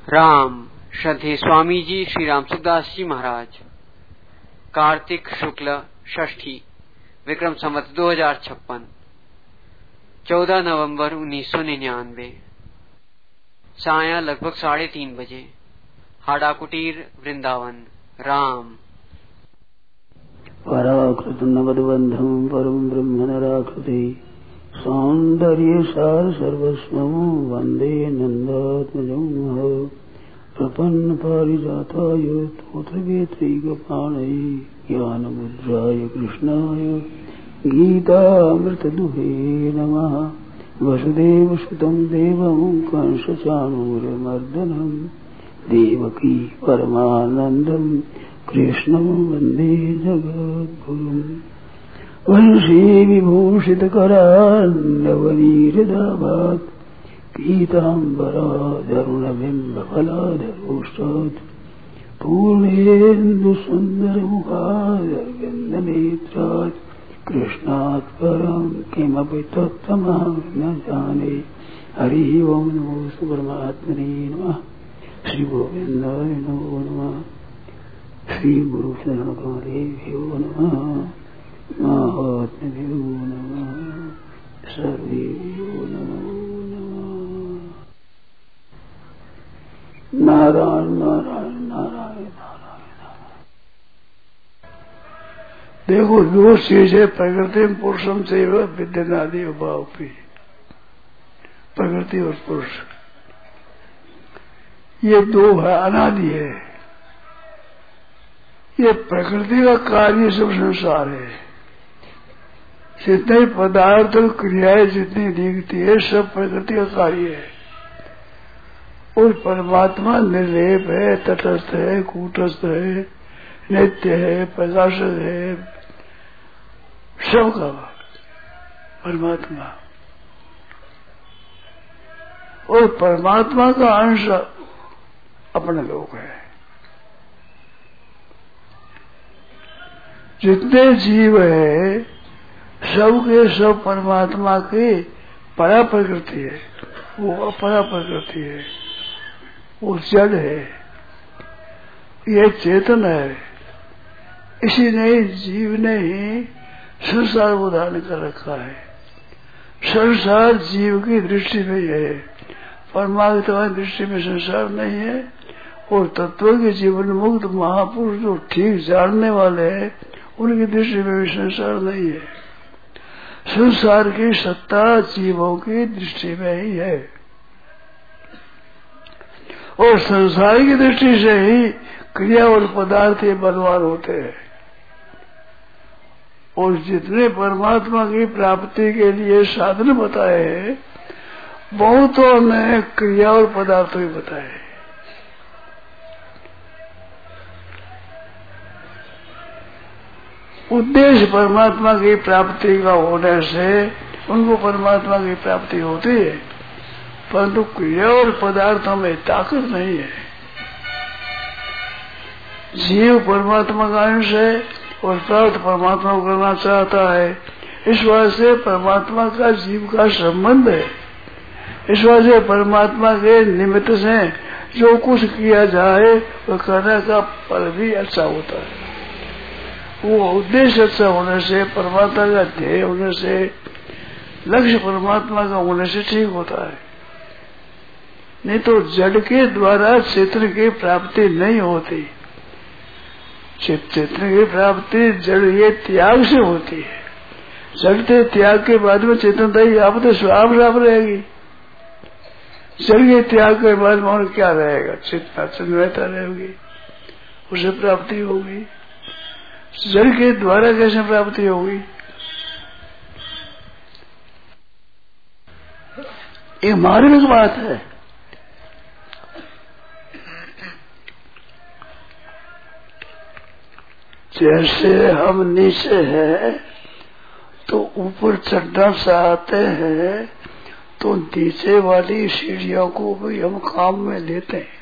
राम श्रद्धेय स्वामी जी श्री राम सुखदास जी महाराज। कार्तिक शुक्ल षष्ठी विक्रम संवत 2056 14 नवंबर 1999 साया लगभग 3:30 बजे हाड़ा कुटीर वृंदावन। राम पराकृत नगदबंधम परम ब्रह्म नराकृति सौंदर्य सार सर्वस्वं वंदे नंदात्मजं प्रपन्न पारिजाताय तोत्रवेत्रैकपाणये ज्ञानमुद्राय कृष्णाय गीतामृतदुहे नमः। वसुदेवसुतं देवं कंसचाणूरमर्दनं देवकी परमानन्दं कृष्णं वन्दे जगद्गुरुम्। वंशी विभूषितकरान्नवनीरदाभात् पीताम्बरादरुणबिम्बफलाधरोष्टात् पूर्णेन्दुसुन्दरमुखादरविन्दनेत्रात् कृष्णात् परं किमपि तत्त्वमहं न जाने। हरि ओं नमो परमात्मने नमः। श्री गोविन्दाय नमो नमः। श्री गुरु शरणकमलेभ्यो नमः। महात्म्यो नमः। सर्वेभ्यो नमो नमः। नारायण नारायण नारायण नारायण। देखो जो चीज है प्रकृति पुरुषम से विद्यनादि भाव भी, प्रकृति और पुरुष ये दो है, अनादि है। ये प्रकृति का कार्य सब संसार है। जितने पदार्थ और क्रियाएं जितनी दिखती है सब प्रकृति का कार्य है। और परमात्मा निर्लेप है, तटस्थ है, कूटस्थ है, नित्य है, प्रकाशक है, सबका परमात्मा। और परमात्मा का अंश अपने लोग है। जितने जीव है सब के सब परमात्मा की परा प्रकृति है, वो अपरा प्रकृति है, वो जड़ है, ये चेतन है। इसी ने जीव ने ही संसार को धारण कर रखा है। संसार जीव की दृष्टि में है, परमात्मा की दृष्टि में संसार नहीं है। और तत्व के जीवन मुक्त महापुरुष जो ठीक जानने वाले हैं उनकी दृष्टि में भी संसार नहीं है। संसार की सत्ता जीवों की दृष्टि में ही है। और संसार की दृष्टि से ही क्रिया और पदार्थ ये बलवान होते हैं। और जितने परमात्मा की प्राप्ति के लिए साधन बताए हैं बहुतों ने क्रिया और पदार्थ भी बताए। उद्देश्य परमात्मा की प्राप्ति का होने से उनको परमात्मा की प्राप्ति होती है, परंतु क्रिया और पदार्थों में ताकत नहीं है। जीव परमात्मा का अंश है और प्राप्त परमात्मा को करना चाहता है। इस वजह से परमात्मा का जीव का संबंध है। इस वजह से परमात्मा के निमित्त से जो कुछ किया जाए वो करने का फल भी अच्छा होता है। वो उद्देश्य अच्छा होने से, परमात्मा का ध्येय होने से, लक्ष्य परमात्मा का होने से ठीक होता है। नहीं तो जड़ के द्वारा चेतन की प्राप्ति नहीं होती। चेतन की प्राप्ति जड़ ये त्याग से होती है। जड़ के त्याग के बाद में चेतनता ही आप तो स्वाप रहेगी। जड़ के त्याग के बाद में क्या रहेगा? चेतना चंद्रता रहेगी, उसे प्राप्ति होगी। जड़ के द्वारा कैसे प्राप्ति होगी? ये मार्मिक बात है। जैसे हम नीचे हैं तो ऊपर चढ़ना चाहते हैं तो नीचे वाली सीढ़ियों को भी हम काम में लेते हैं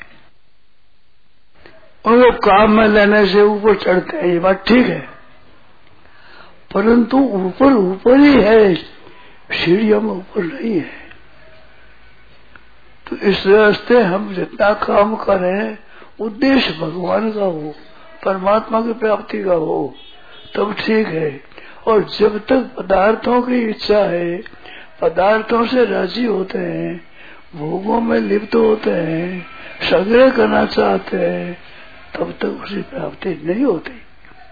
और वो काम में लेने से ऊपर चढ़ते हैं। ये बात ठीक है, परंतु ऊपर ऊपर ही है, सीढ़ियों में ऊपर नहीं है। तो इस रास्ते हम जितना काम करें उद्देश्य भगवान का हो, परमात्मा की प्राप्ति का हो, तब ठीक है। और जब तक पदार्थों की इच्छा है, पदार्थों से राजी होते हैं, भोगों में लिप्त होते हैं, संग्रह करना चाहते हैं, तब तक उसकी प्राप्ति नहीं होती।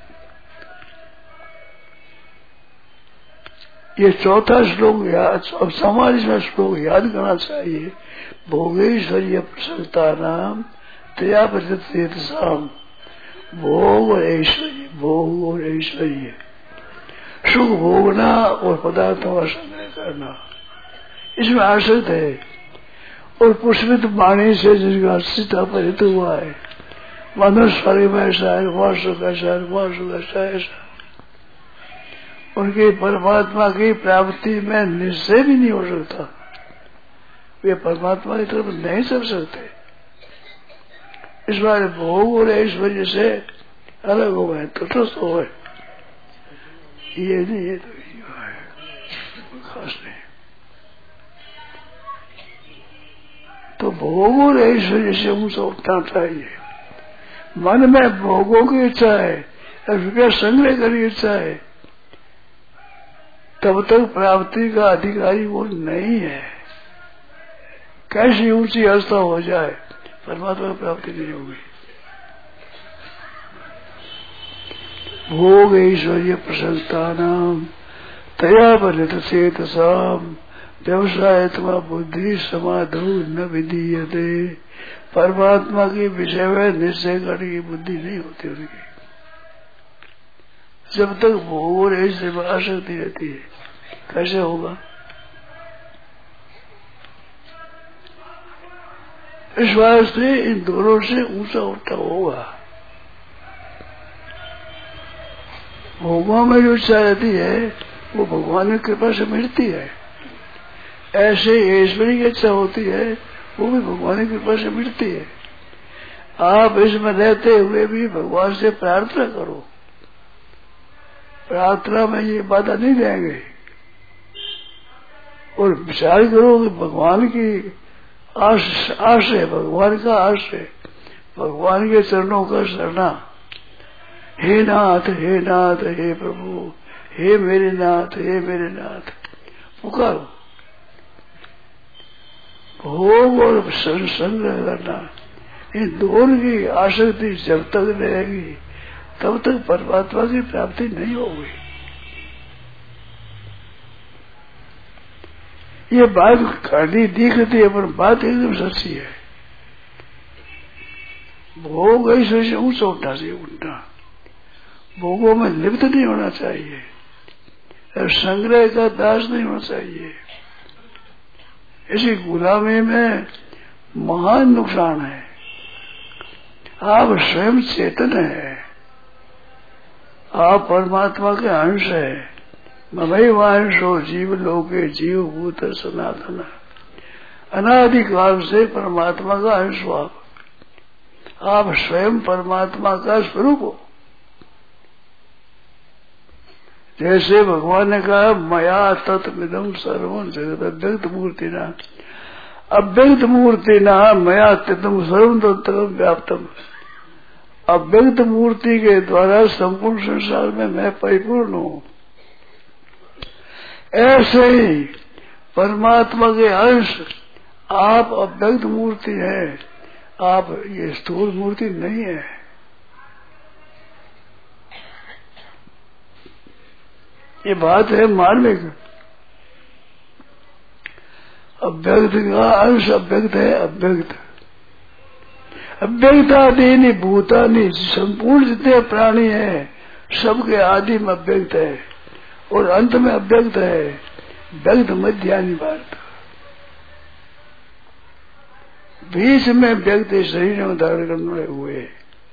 ये चौथा श्लोक याद, अब समाज में श्लोक याद करना चाहिए। भोगेश्वर्य प्रसन्नता नाम तया प्रतीतसाम। भोग और ऐश्वर्य, भोग और ऐश्वर्य, सुख भोगना और पदार्थों का संग्रह करना, इसमें आसक्त है। और पुष्पित वाणी से जिसका सीता परित हुआ है, मनुष्य स्वर्ग में ऐसा है, वहाँ सुख ऐसा है, वहाँ सुख ऐसा है, ऐसा उनकी परमात्मा की प्राप्ति में निश्चय भी नहीं हो सकता। वे परमात्मा की तरफ नहीं चल सकते। इस बार भोग और ऐश्वर्य से अलग हो गए, तटस्थ हो गए। ये नहीं, ये तो है, खास नहीं। तो भोग और ऐश्वर्य से ऊंचा उठना चाहिए। मन में भोगों की इच्छा है, रुपया संग्रह करने की इच्छा है, तब तक प्राप्ति का अधिकारी वो नहीं है। कैसी ऊंची अवस्था हो जाए, परमात्मा की प्राप्ति नहीं होगी। भोग ऐश्वर्य प्रसन्नता नाम तया परित चेतसाम व्यवसाय तुम्हारा बुद्धि समाधु न विधीयते। परमात्मा के विषय में निश्चय करने की बुद्धि नहीं होती उनकी, जब तक भोग और ऐश्वर्य में आसक्ति रहती है। कैसे होगा? इस वास्ते इन दोनों से ऊंचा उठा होगा। भोगों में जो इच्छा रहती है वो भगवान की कृपा से मिलती है, ऐसे ऐश्वर्य की इच्छा होती है वो भी भगवान की कृपा से मिलती है। आप इसमें रहते हुए भी भगवान से प्रार्थना करो, प्रार्थना में ये बाधा नहीं देंगे। और विचार करो कि भगवान की आश्रय, भगवान का आश्रय, भगवान के चरणों का शरणा। हे नाथ, हे नाथ, हे प्रभु, हे मेरे नाथ, हे मेरे नाथ, पुकारो। भोग और संग्रह करना, इन दोनों की आसक्ति जब तक रहेगी तब तक परमात्मा की प्राप्ति नहीं होगी। ये बात खाली दिखती है पर बात एकदम सच्ची है। भोग ऐसे ऊंचा उठना चाहिए, उठना, भोगों में लिप्त नहीं होना चाहिए और संग्रह का दास नहीं होना चाहिए। इसी गुलामी में महान नुकसान है। आप स्वयं चेतन है, आप परमात्मा के अंश है। ममैवांशो जीव लोके जीव भूत सनातन। अनादिकाल से परमात्मा का अंश हो आप स्वयं परमात्मा का स्वरूप हो। जैसे भगवान ने कहा मया तत्विदम सर्वं जगत अव्यक्त मूर्ति ना, अव्यक्त मूर्ति ना मया तत्म सर्वं तत्म व्याप्तम। अव्यक्त मूर्ति के द्वारा संपूर्ण संसार में मैं परिपूर्ण हूँ। ऐसे ही परमात्मा के अंश आप अव्यक्त मूर्ति है, आप ये स्थूल मूर्ति नहीं है। ये बात है मार्मिक। अव्यक्त का अंश अव्यक्त है, अव्यक्त अव्यक्तादि भूतानि, संपूर्ण जितने प्राणी हैं सबके आदि में अव्यक्त है और अंत में अव्यक्त है। व्यक्त मध्यानि वार्त, बीच में व्यक्त शरीर में धारण करने हुए।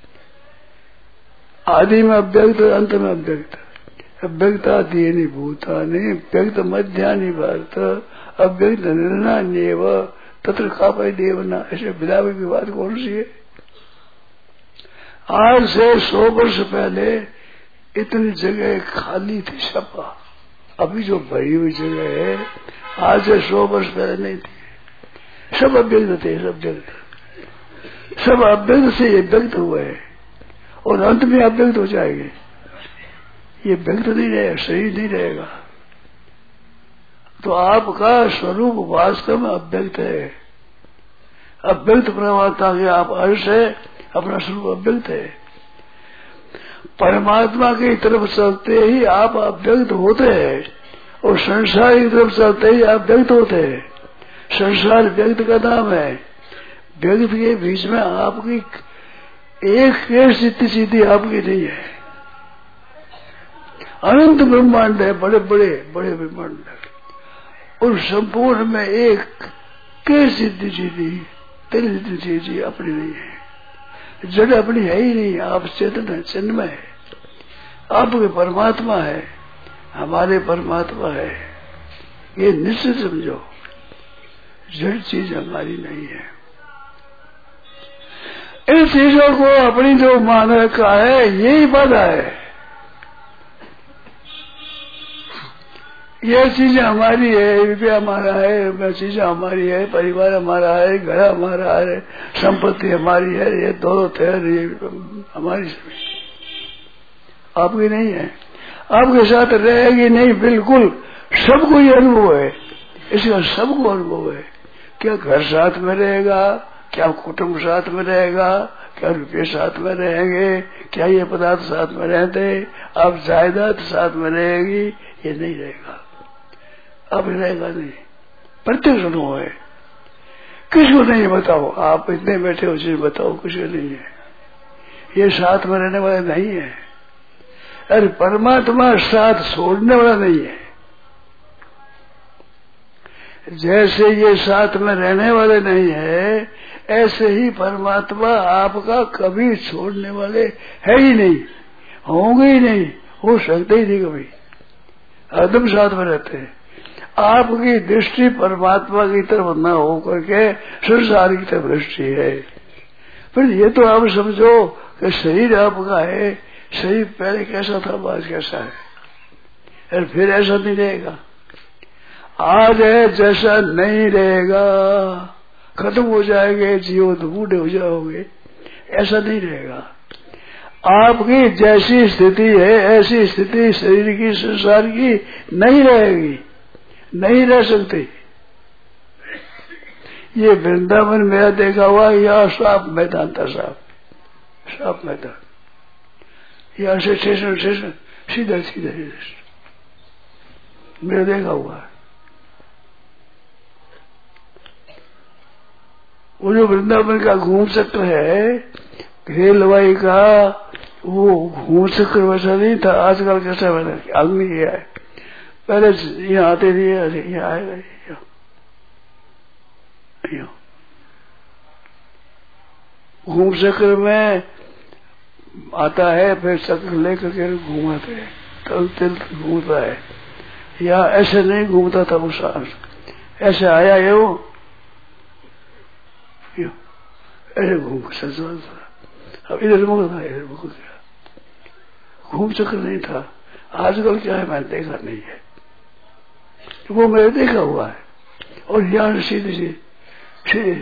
आदि में अव्यक्त, अंत में अव्यक्त। अव्यक्तादि भूतानि व्यक्त मध्यानि वार्त अव्यक्त निर्णान्येव तत्र कापय देवना। ऐसे विदावे की बात कौन सी है? आज से 100 वर्ष पहले इतनी जगह खाली थी सपा, अभी जो भरी हुई जगह है आज से 100 वर्ष पहले नहीं थी। सब अव्यक्त थे, सब व्यक्त, सब अव्यक्त से ये व्यक्त हुए हैं और अंत में अव्यक्त हो जाएंगे। ये व्यक्त नहीं रहेगा, शरीर नहीं रहेगा। तो आपका स्वरूप वास्तव में अव्यक्त है। अव्यक्त परमात्मा के आप अंश है, अपना स्वरूप अव्यक्त है। परमात्मा की तरफ चलते ही आप अव्यक्त होते हैं और संसार की तरफ चलते ही आप व्यक्त होते हैं। संसार व्यक्त का नाम है। व्यक्त के बीच में आपकी एक स्थिति सीधी आपकी नहीं है। अनंत ब्रह्मांड है, बड़े बड़े बड़े ब्रह्मांड है और संपूर्ण में एक के सिद्धि सीधी तेरी सिद्धि सीधी अपनी नहीं है। जड़ अपनी है ही नहीं। आप चेतन है, चिन्मय है, आपके परमात्मा है, हमारे परमात्मा है। ये निश्चित समझो, जड़ चीज हमारी नहीं है। इन चीजों को अपनी जो मान रखा है यही बाधा है। ये चीजें हमारी है, रुपया हमारा है, चीजें हमारी है, परिवार हमारा है, घर हमारा है, संपत्ति हमारी है, ये दोनों ठहर ये हमारी सभी, आपकी नहीं है। आपके साथ रहेगी नहीं, बिल्कुल सबको ये अनुभव है। इसका सबको अनुभव है। क्या घर साथ में रहेगा, क्या कुटुंब साथ में रहेगा, क्या रुपये साथ में रहेंगे, क्या ये पदार्थ साथ में रहते, आप जायदाद साथ में रहेगी, ये नहीं रहेगा। अब रहेगा नहीं। प्रत्यक्ष अनुभव है। किसको नहीं बताओ, आप इतने बैठे हो चीज बताओ, किसको नहीं है। ये साथ में रहने वाले नहीं है। अरे परमात्मा साथ छोड़ने वाला नहीं है। जैसे ये साथ में रहने वाले नहीं है, ऐसे ही परमात्मा आपका कभी छोड़ने वाले है ही नहीं, होंगे ही नहीं, हो सकते ही नहीं कभी। हरदम साथ में रहते हैं। आपकी दृष्टि परमात्मा की तरफ न हो करके संसार की तरफ दृष्टि है। फिर ये तो आप समझो कि शरीर आपका है। शरीर पहले कैसा था, आज कैसा है, और फिर ऐसा नहीं रहेगा। आज है जैसा नहीं रहेगा, खत्म हो जाएंगे, जियो तो बूढ़े हो जाओगे, ऐसा नहीं रहेगा। आपकी जैसी स्थिति है ऐसी स्थिति शरीर की, संसार की नहीं रहेगी, नहीं रह सकती। ये वृंदावन मेरा देखा हुआ, यह साफ मैदान था, साफ मैदान। यहाँ से स्टेशन स्टेशन सीधा सीधा मेरा देखा हुआ है। वो जो वृंदावन का घूम चक्र है, रेलवाई का, वो घूम चक्र वैसा नहीं था। आजकल कैसा बना, आदमी किया है। पहले यहाँ आते थे, यहाँ आएगा, घूम चक्र में आता है, फिर चक्र लेकर के घूमाते हैं, तल तिल घूमता है। या ऐसे नहीं घूमता था वो सांस, ऐसे आया ये वो ऐसे घूम था। अब इधर मुख था, इधर मुख गया, घूम चक्र नहीं था। आजकल क्या है मैंने देखा नहीं है, तो वो मैंने देखा हुआ है। और यहाँ सीधे सीधे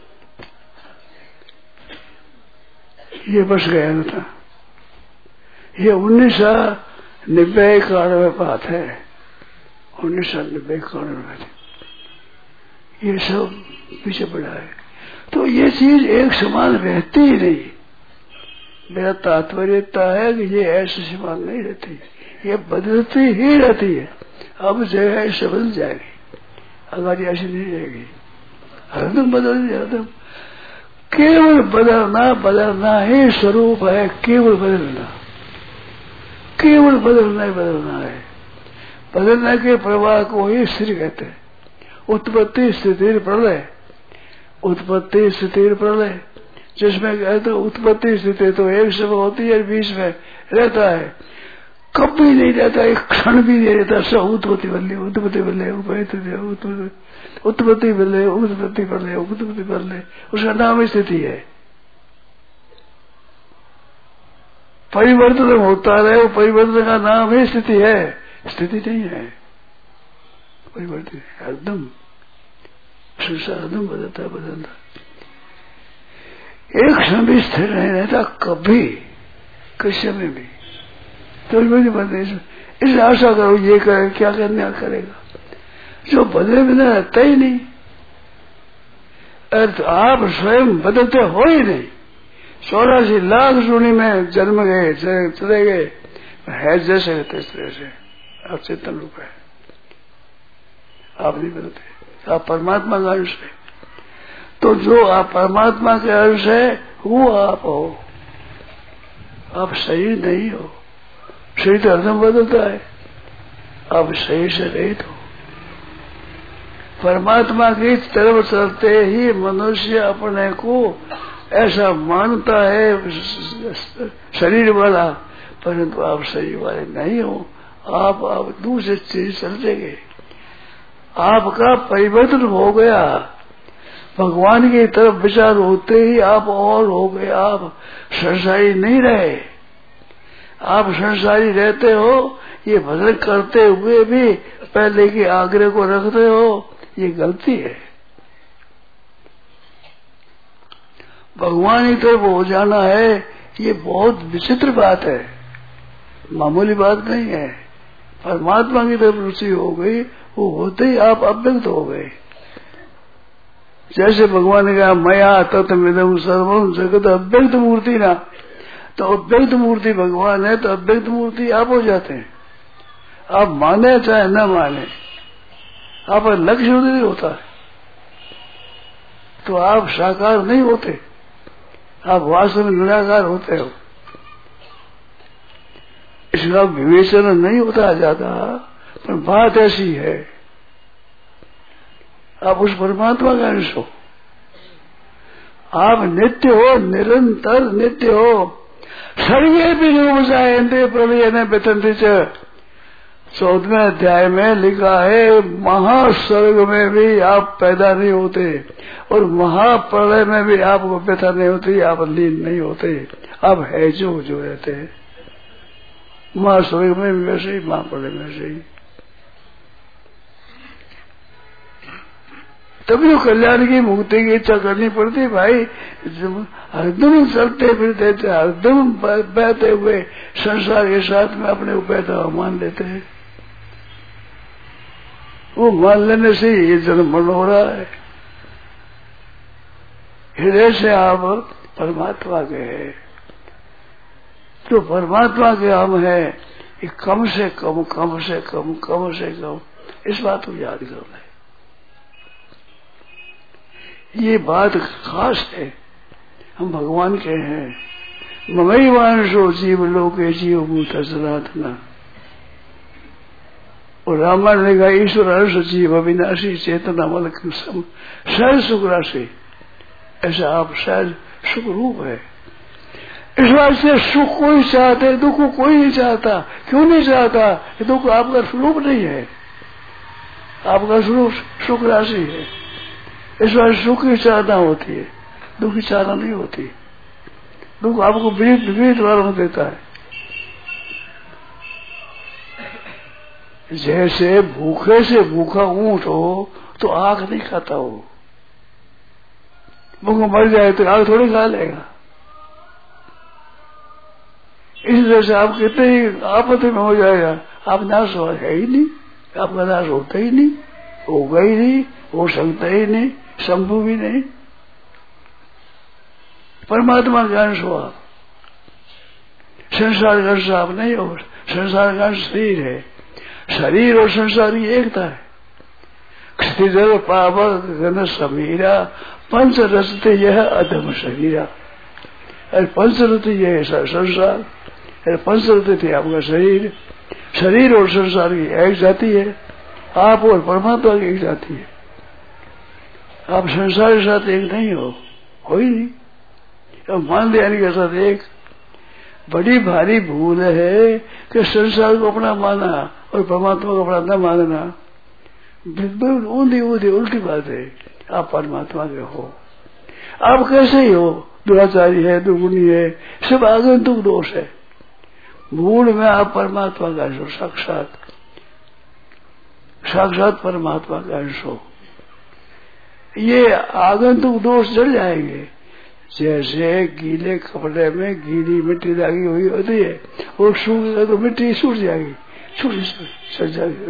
ये बस गया न था। ये 1990 91 बात है, 1990 91। ये सब पीछे पड़ा है। तो ये चीज एक समान रहती ही नहीं। मेरा तात्पर्य है कि ये ऐसे समान नहीं रहती, ये बदलती ही रहती है। अब जो है इससे बदल जाएगी, अगर ऐसी नहीं रहेगी, हरदम बदल हरदम। केवल बदलना, बदलना ही स्वरूप है। केवल बदलना, केवल बदलना ही बदलना है। बदलने के प्रवाह को ही स्थिर कहते हैं। उत्पत्ति स्थिति प्रलय, उत्पत्ति स्थिति प्रलय, जिसमें कहते उत्पत्ति स्थिति तो एक समय होती है, बीच में रहता है, कभी नहीं रहता, एक क्षण भी नहीं रहता। सब उत्पत्ति बदले, उत्पत्ति बदले, उत्पत्ति बदले, उत्पत्ति बदले, उत्पत्ति बदले, उसका नाम स्थिति है। परिवर्तन होता रहे, वो परिवर्तन का नाम ही स्थिति है, स्थिति नहीं है, परिवर्तन है एकदम। संसार एकदम बदलता बदलता, एक क्षण भी स्थिर नहीं रहता कभी, किसी में भी। तो मुझे बदले इसे आशा करो ये करे, क्या करने करेगा, जो बदले बिना रहता ही नहीं। अर्थ आप स्वयं बदलते हो ही नहीं। 84 लाख सूनी में जन्म गए, चले गए, है जैसे इस तरह से आप चेतन रूप है, आप नहीं बदलते, आप परमात्मा का अंश है। तो जो आप परमात्मा के अंश है वो आप हो, आप शरीर नहीं हो। शरीर तो हरदम बदलता है, आप शरीर से रहित हो। परमात्मा की तरफ चलते ही मनुष्य अपने को ऐसा मानता है शरीर वाला, परंतु आप शरीर वाले नहीं हो। आप दूसरे चीज चलते गए, आपका परिवर्तन हो गया। भगवान की तरफ विचार होते ही आप और हो गए, आप संसारी नहीं रहे। आप संसारी रहते हो, ये भजन करते हुए भी पहले के आग्रह को रखते हो, ये गलती है। भगवान की तरफ हो जाना है, ये बहुत विचित्र बात है, मामूली बात नहीं है। परमात्मा की तरफ रुचि हो गई, वो होते ही आप अव्यक्त हो गए। जैसे भगवान ने कहा मया तत्मिदं सर्वं जगत अव्यक्त मूर्ति ना, तो अव्यक्त मूर्ति भगवान है, तो अव्यक्त मूर्ति आप हो जाते हैं। आप माने चाहे न माने, आप लक्ष्य नहीं होता है, तो आप साकार नहीं होते, आप वास्तव में निराकार होते हो। इसका विवेचन नहीं होता जाता, पर बात ऐसी है, आप उस परमात्मा का अंश हो। आप नित्य हो, निरंतर नित्य हो। सर्वे भी उपजायन्ते प्रलयने व्यथन्ति च, 14वें अध्याय में लिखा है महास्वर्ग में भी आप पैदा नहीं होते और महाप्रलय में भी आपको व्यथा नहीं होती, आप लीन नहीं होते, आप है जो रहते हैं। महास्वर्ग में भी वैसे ही, महाप्रलय में वैसे ही। तभी तो कल्याण की मुक्ति की इच्छा करनी पड़ती भाई। हरदम चलते फिरते थे, हरदम बहते हुए संसार के साथ में अपने को बहता हुआ मान लेते हैं। वो मान लेने से ये जन्म मरण हो रहा है। हृदय से आप परमात्मा के हैं, तो परमात्मा के हम है, ये कम से कम कम से कम कम से कम इस बात को याद करना है। ये बात खास है, हम भगवान के हैं। ममई वांशो जीव लोके जीव भूत सनातना, और रामायण ने कहा ईश्वर हर्ष जीव अविनाशी चेतना मलक सहज सुख राशि। ऐसा आप सहज सुख रूप है। इस बात से सुख कोई चाहते, दुख को कोई नहीं चाहता। क्यों नहीं चाहता? ये दुख आपका स्वरूप नहीं है, आपका स्वरूप सुख राशि है। इस बार सुख की चाहना होती है, दुख की चाहना नहीं होती। दुख आपको विपरीत वर्ण देता है। जैसे भूखे से भूखा ऊंट हो तो आग नहीं खाता हो, भूखा मर जाए तो आग थोड़ी खा लेगा। इस तरह से आप कितने ही आपत्ति में हो जाएगा, आप नाश है ही नहीं, आपका नाश होता ही नहीं, होगा ही नहीं, हो सकता ही नहीं, संभव भी नहीं। परमात्मा का अंश हो आप, संसार का अंश आप नहीं हो। संसार का अंश शरीर है, शरीर और संसार की एकता है। क्षितिजल पावक घन समीरा पंच रचते यह अधम शरीरा। अरे पंचरति यह संसार, अरे पंचरति थे आपका शरीर। शरीर और संसार की एक जाति है, आप और परमात्मा की एक जाति है। आप संसार के साथ एक नहीं हो ही नहीं। अब मान लिया के साथ एक। बड़ी भारी भूल है कि संसार को अपना माना और परमात्मा को अपना न मानना। बिल्कुल ऊंधी उल्टी बात है। आप परमात्मा के हो, आप कैसे ही हो, दुराचारी है, दुर्गुणी है, सब आगंतुक दोष है। मूल में आप परमात्मा का अंश हो, साक्षात परमात्मा का अंश हो। ये आगंतुक दोष जल जाएंगे। जैसे गीले कपड़े में गीली मिट्टी लगी हुई होती है, वो सूखेगा तो मिट्टी सूख जाएगी, सड़ जाएगी,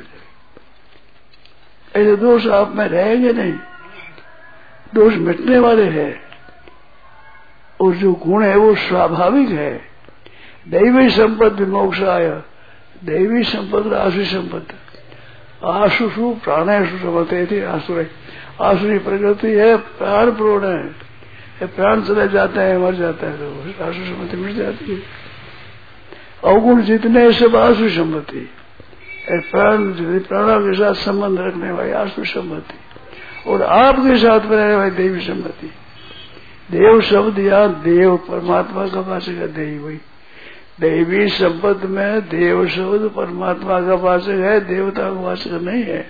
ऐसे दोष आप में रहेंगे नहीं, दोष मिटने वाले हैं। और जो गुण है वो स्वाभाविक है। दैवी संपत्ति मोक्षाय, दैवी संपत्ति आसुरी संपत्ति, आशुषु प्राणेशु समते थे। आसुरी प्रकृति है, प्राण प्रोण है, प्राण चले जाते हैं, मर जाता है तो आसुरी संपत्ति मिट जाती है। अवगुण जितने सब आसुरी संपत्ति, प्राणों के साथ संबंध रखने वाली आसुरी संपत्ति, और आपके साथ में रहने वाली दैवी संपत्ति। देव शब्द या देव परमात्मा का वाचक है, दैवी दैवी संपत्ति में देव शब्द परमात्मा का वाचक है, देवता का वाचक नहीं है।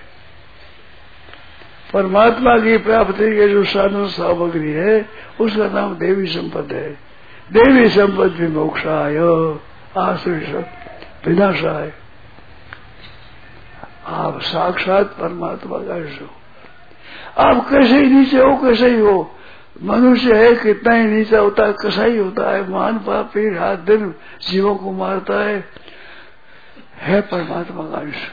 परमात्मा की प्राप्ति के जो साधन सामग्री है उसका नाम देवी संपत्ति है। देवी संपत्ति मोक्षाय, आश्रय विनाशाय। आप साक्षात परमात्मा का अंश हो। आप कैसे ही नीचे हो, कैसे ही हो, मनुष्य है कितना ही नीचा होता है, कैसा ही होता है, मान पापी रात दिन जीवों को मारता है परमात्मा का अंश।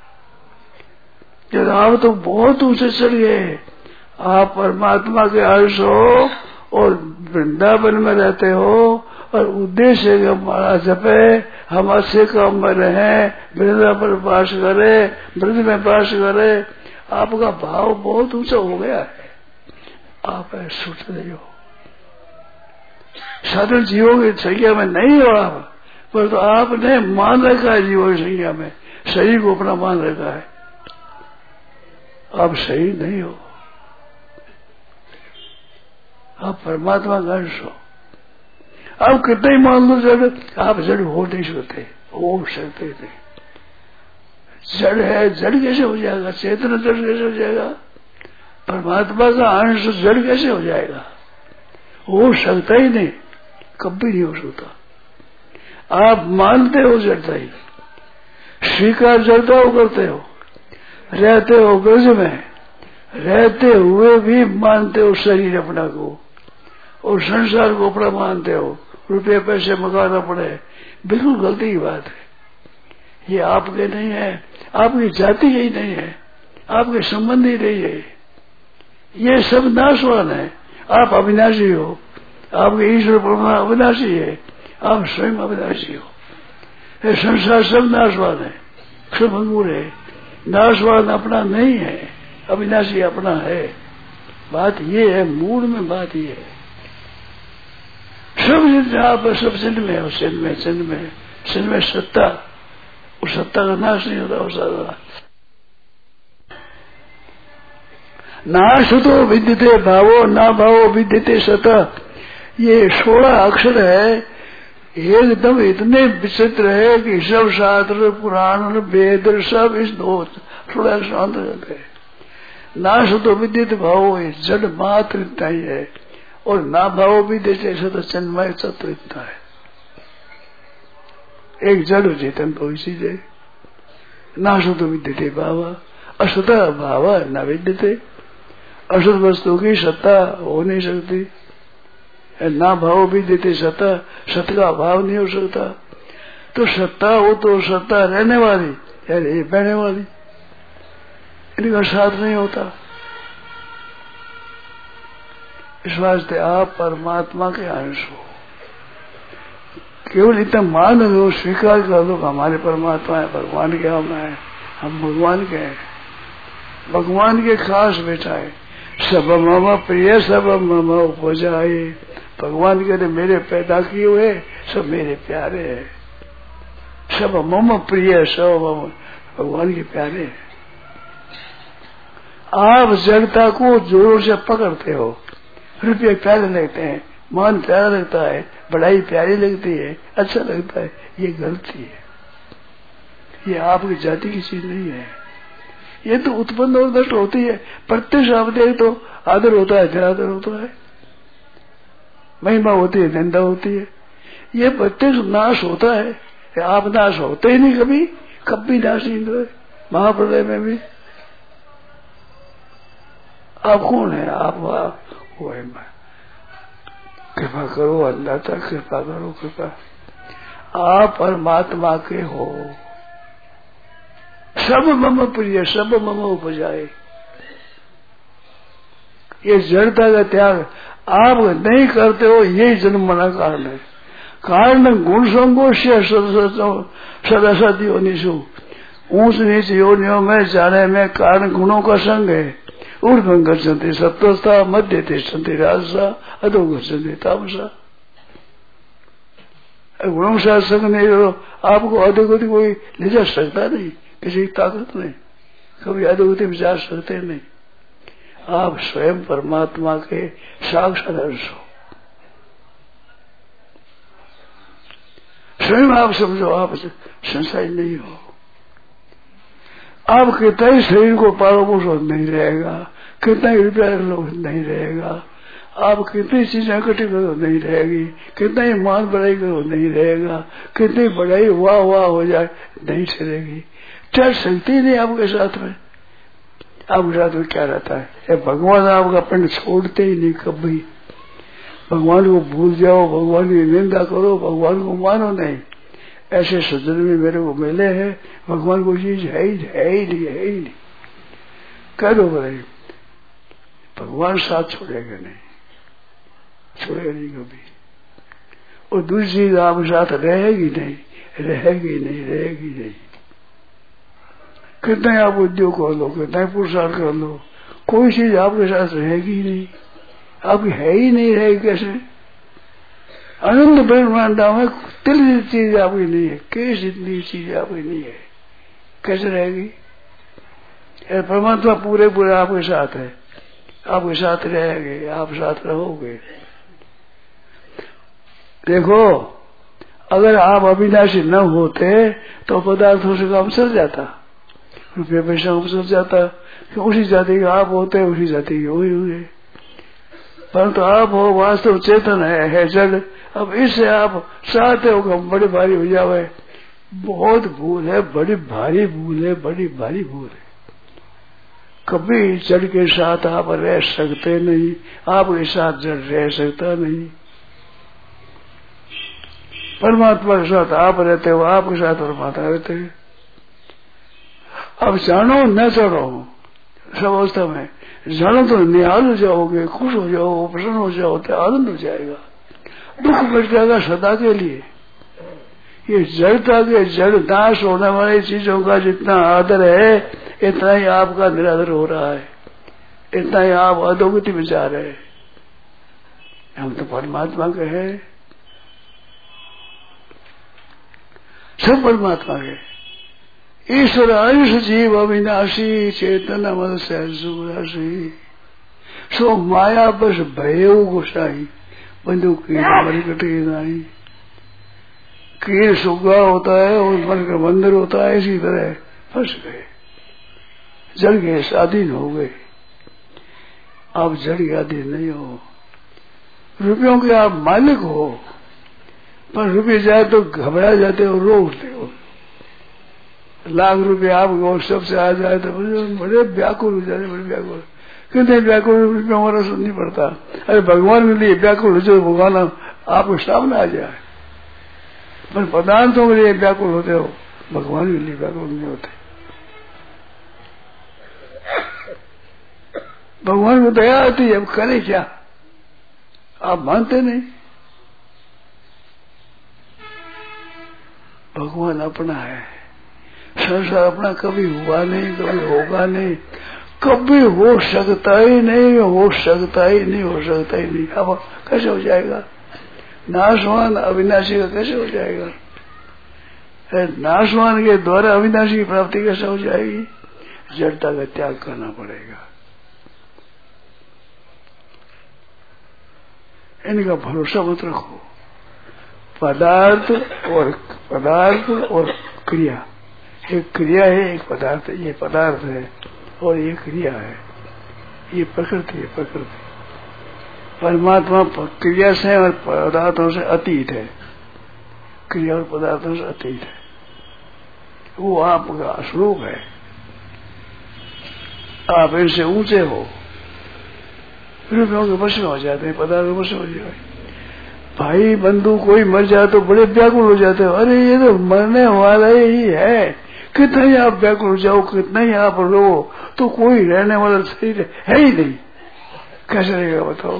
जब आप तो बहुत ऊंचे चढ़ गए, आप परमात्मा के अंश हो और वृंदावन में रहते हो, और उद्देश्य है कि हमारा जपे, हम अच्छे काम में रहें, वृंदावन वास करे, ब्रज में वास करे। आपका भाव बहुत ऊंचा हो गया है, आप सोच रहे हो। साधारण जीवों की संख्या में नहीं हो आप, पर तो आपने मान रखा है जीवों की संख्या में, शरीर को अपना मान रखा है। आप सही नहीं हो, आप परमात्मा का अंश हो। आप कितना ही मान लो जड़, आप जड़ हो नहीं सकते, हो सकते थे। जड़ है, जड़ कैसे हो जाएगा? चेतन जड़ कैसे हो जाएगा? परमात्मा का अंश जड़ कैसे हो जाएगा? हो सकता ही नहीं, कभी नहीं हो सकता। आप मानते हो जड़ता ही, स्वीकार जड़ता हो करते हो, रहते हो ब्रज में, रहते हुए भी मानते हो शरीर अपना को, और संसार को अपना मानते हो, रुपये पैसे मकाना पड़े, बिल्कुल गलती की बात है। ये आपके नहीं है, आपकी जाति ही नहीं है, आपके संबंध ही नहीं है, ये सब नाशवान है। आप अविनाशी हो, आपके ईश्वर परमात्मा अविनाशी है, आप स्वयं अविनाशी हो। ये संसार सब नाशवान है, सब अंगूर है। नाशवान अपना नहीं है, अविनाशी अपना है। बात ये है, मूल में बात ये है। सब जितने आप सब सिंध में हो, सिंध में सत्ता, उस सत्ता का नाश नहीं होता, उस नाश तो विद्यते भावो ना भावो विद्यते सतः। ये 16 अक्षर है, एकदम इतने विचित्र है कि सब शास्त्र पुराण वेद सब इस 16 अक्षर अंतर्गत है। नाश तो विद्युत भावो, जड़ मात्र इतना ही है, और ना भावो विद्यते सतः चिन्मय तत्व इतना है। एक जड़ चेतन तो इसी है। नाश तो विद्यते भाव, असत भाव न विद्यते। असत वस्तु की सत्ता हो नहीं सकती, ना भाव भी देते सत्ता, सत का अभाव नहीं हो सकता। तो सत्ता हो तो सत्ता रहने वाली या बहने वाली, इनका साथ नहीं होता। इस वास्ते आप परमात्मा के अंश हो। केवल इतना मान लो, स्वीकार कर लो, हमारे परमात्मा है, भगवान के हम है, हम भगवान के हैं, भगवान के खास बेटा है। सब मम प्रिय सब मम उपजाए। भगवान कहते मेरे पैदा किए हुए सब मेरे प्यारे हैं। सब मम प्रिय, सब मम भगवान के प्यारे हैं। आप जड़ता को जोरों से पकड़ते हो, रुपये प्यारे लगते हैं, मान प्यारा लगता है, बड़ाई प्यारी लगती है, अच्छा लगता है, ये गलती है। ये आपकी जाति की चीज नहीं है, ये तो उत्पन्न और नष्ट होती है। प्रत्यक्ष आप देख तो आदर होता है, निरादर होता है, महिमा होती है, निंदा होती है। ये प्रत्यक्ष नाश होता है, आप नाश होते ही नहीं, कभी नाश नहीं हुए। महाप्रलय में भी आप कौन है? आप वो है मैं। कृपा करो अल्लाह तक, कृपा करो, कृपा। आप परमात्मा के हो। सब मम प्रिय, सब मम उपजाए। ये जड़ता का त्याग आप नहीं करते हो, यही जन्म मना कारण है। कारण गुण संगोष्य सदासती योनिषु, ऊंच नीच योनियों में जाने में कारण गुणों का संग है। ऊर्ध्वं गच्छन्ति सत्वस्था, मध्य तिष्ठन्ति राजसा, अधो गच्छन्ति तामसा। गुणों से संग नहीं हो, आपको अधोगति कोई ले जा सकता नहीं, किसी की ताकत नहीं, कभी अधोगति में जा सकते नहीं। आप स्वयं परमात्मा के साक्षात अंश हो। स्वयं आप समझो, आप संशय नहीं हो। आप कितना ही शरीर को पालो पोषो नहीं रहेगा, कितना ही रुपया लो नहीं रहेगा, आप कितनी चीजें इकट्ठी करो नहीं रहेगी, कितना ही मान बढ़ाई करो नहीं रहेगा, कितनी बढ़ाई वाह वाह हो जाए नहीं चलेगी। चल सकती नहीं आपके साथ में। आपके साथ में क्या रहता है? भगवान आपका पिंड छोड़ते ही नहीं कभी। भगवान को भूल जाओ, भगवान की निंदा करो, भगवान को मानो नहीं। ऐसे सज्जन में मेरे को मिले हैं, भगवान को चीज है ही नहीं, है ही नहीं। कह दो भाई, भगवान साथ छोड़ेगा नहीं, छोड़ेगा नहीं कभी। और दूसरी चीज आपके साथ रहेगी नहीं, रहेगी नहीं, रहेगी नहीं। कितना आप उद्योग कर लो, कितना पुरुषार्थ कर लो, कोई चीज आपके साथ रहेगी नहीं, आपकी है ही नहीं, रहेगी कैसे? अनंत ब्रह्मांड में तिल चीज आपकी नहीं है, केस इतनी चीज आपकी नहीं है, कैसे रहेगी? परमात्मा पूरे पूरे आपके साथ है, आपके साथ रहेंगे, आप साथ रहोगे। देखो, अगर आप अविनाशी न होते तो पदार्थों से काम चल जाता, रुपये पैसा काम चल जाता, उसी जाति के आप होते, उसी जाति के वही हुए। परंतु आप हो वास्तव चेतन है जड़। अब इससे आप चाहते हो कि हम बड़ी भारी हो जावे, बहुत भूल है, बड़ी भारी भूल है, बड़ी भारी भूल है। कभी जड़ के साथ आप रह सकते नहीं, आपके साथ जड़ रह सकता नहीं। परमात्मा के साथ आप रहते हो, आपके साथ परमात्मा रहते हैं। अब जानो न चढ़ो सब अवस्था में, जानो तो निहाल हो जाओगे, खुश हो जाओ, प्रसन्न हो जाओ, तो आनंद हो जाएगा, दुख मिट जाएगा सदा के लिए। ये जड़ता के जड़ नाश होने वाली चीजों का जितना आदर है, इतना ही आपका निरादर हो रहा है, इतना ही आप अधोगति में जा रहे हैं। हम तो परमात्मा के हैं, सब परमात्मा के। ईश्वर आयुष जीव अविनाशी, चेतन मद सहसी, सो माया बस भयऊ गोसाई, बंदूक की हमारी कटी नहीं। कीर सुगा होता है और मन का मंदिर होता है, इसी तरह फंस गए, जड़ के स्वाधीन हो गए। आप जड़ के अधीन नहीं हो, रुपयों के आप मालिक हो, पर रुपये जाए तो घबरा जाते हो, रो उठते हो। लाख रुपये आपको सबसे आ जाए तो बड़े व्याकुल हो जाते, बड़े व्याकुल। कितने व्याकुल रुपये हमारा सुननी पड़ता। अरे भगवान के लिए व्याकुल हो जाए, भगवान आपको सामने आ जाए। पर पदार्थों के लिए व्याकुल होते हो, भगवान के लिए व्याकुल नहीं होते। भगवान को दया आती है, अब करे क्या? आप मानते नहीं। भगवान अपना है, संसार अपना कभी हुआ नहीं, कभी होगा नहीं, कभी हो सकता ही नहीं, हो सकता ही नहीं, हो सकता ही नहीं। अब कैसे हो जाएगा? नाशवान अविनाशी का कैसे हो जाएगा? नाशवान के द्वारा अविनाशी की प्राप्ति कैसे हो जाएगी? जड़ता का त्याग करना पड़ेगा। इनका भरोसा मत रखो। पदार्थ और क्रिया, एक क्रिया है, एक पदार्थ। ये पदार्थ है और ये क्रिया है, ये प्रकृति है। प्रकृति परमात्मा क्रिया से और पदार्थों से अतीत है, क्रिया और पदार्थों से अतीत है। वो आपका स्वरूप है, आप इनसे ऊंचे हो, रुपयों के वश में हो जाते हैं, पदार्थों के वश में हो जाते हैं। भाई बंधु कोई मर जाए तो बड़े व्याकुल हो जाते हैं, अरे ये तो मरने वाला ही है, कितना ही आप व्याकुल हो जाओ, कितना ही आप रो, तो कोई रहने वाला शरीर है ही नहीं। कैसे रहेगा बताओ?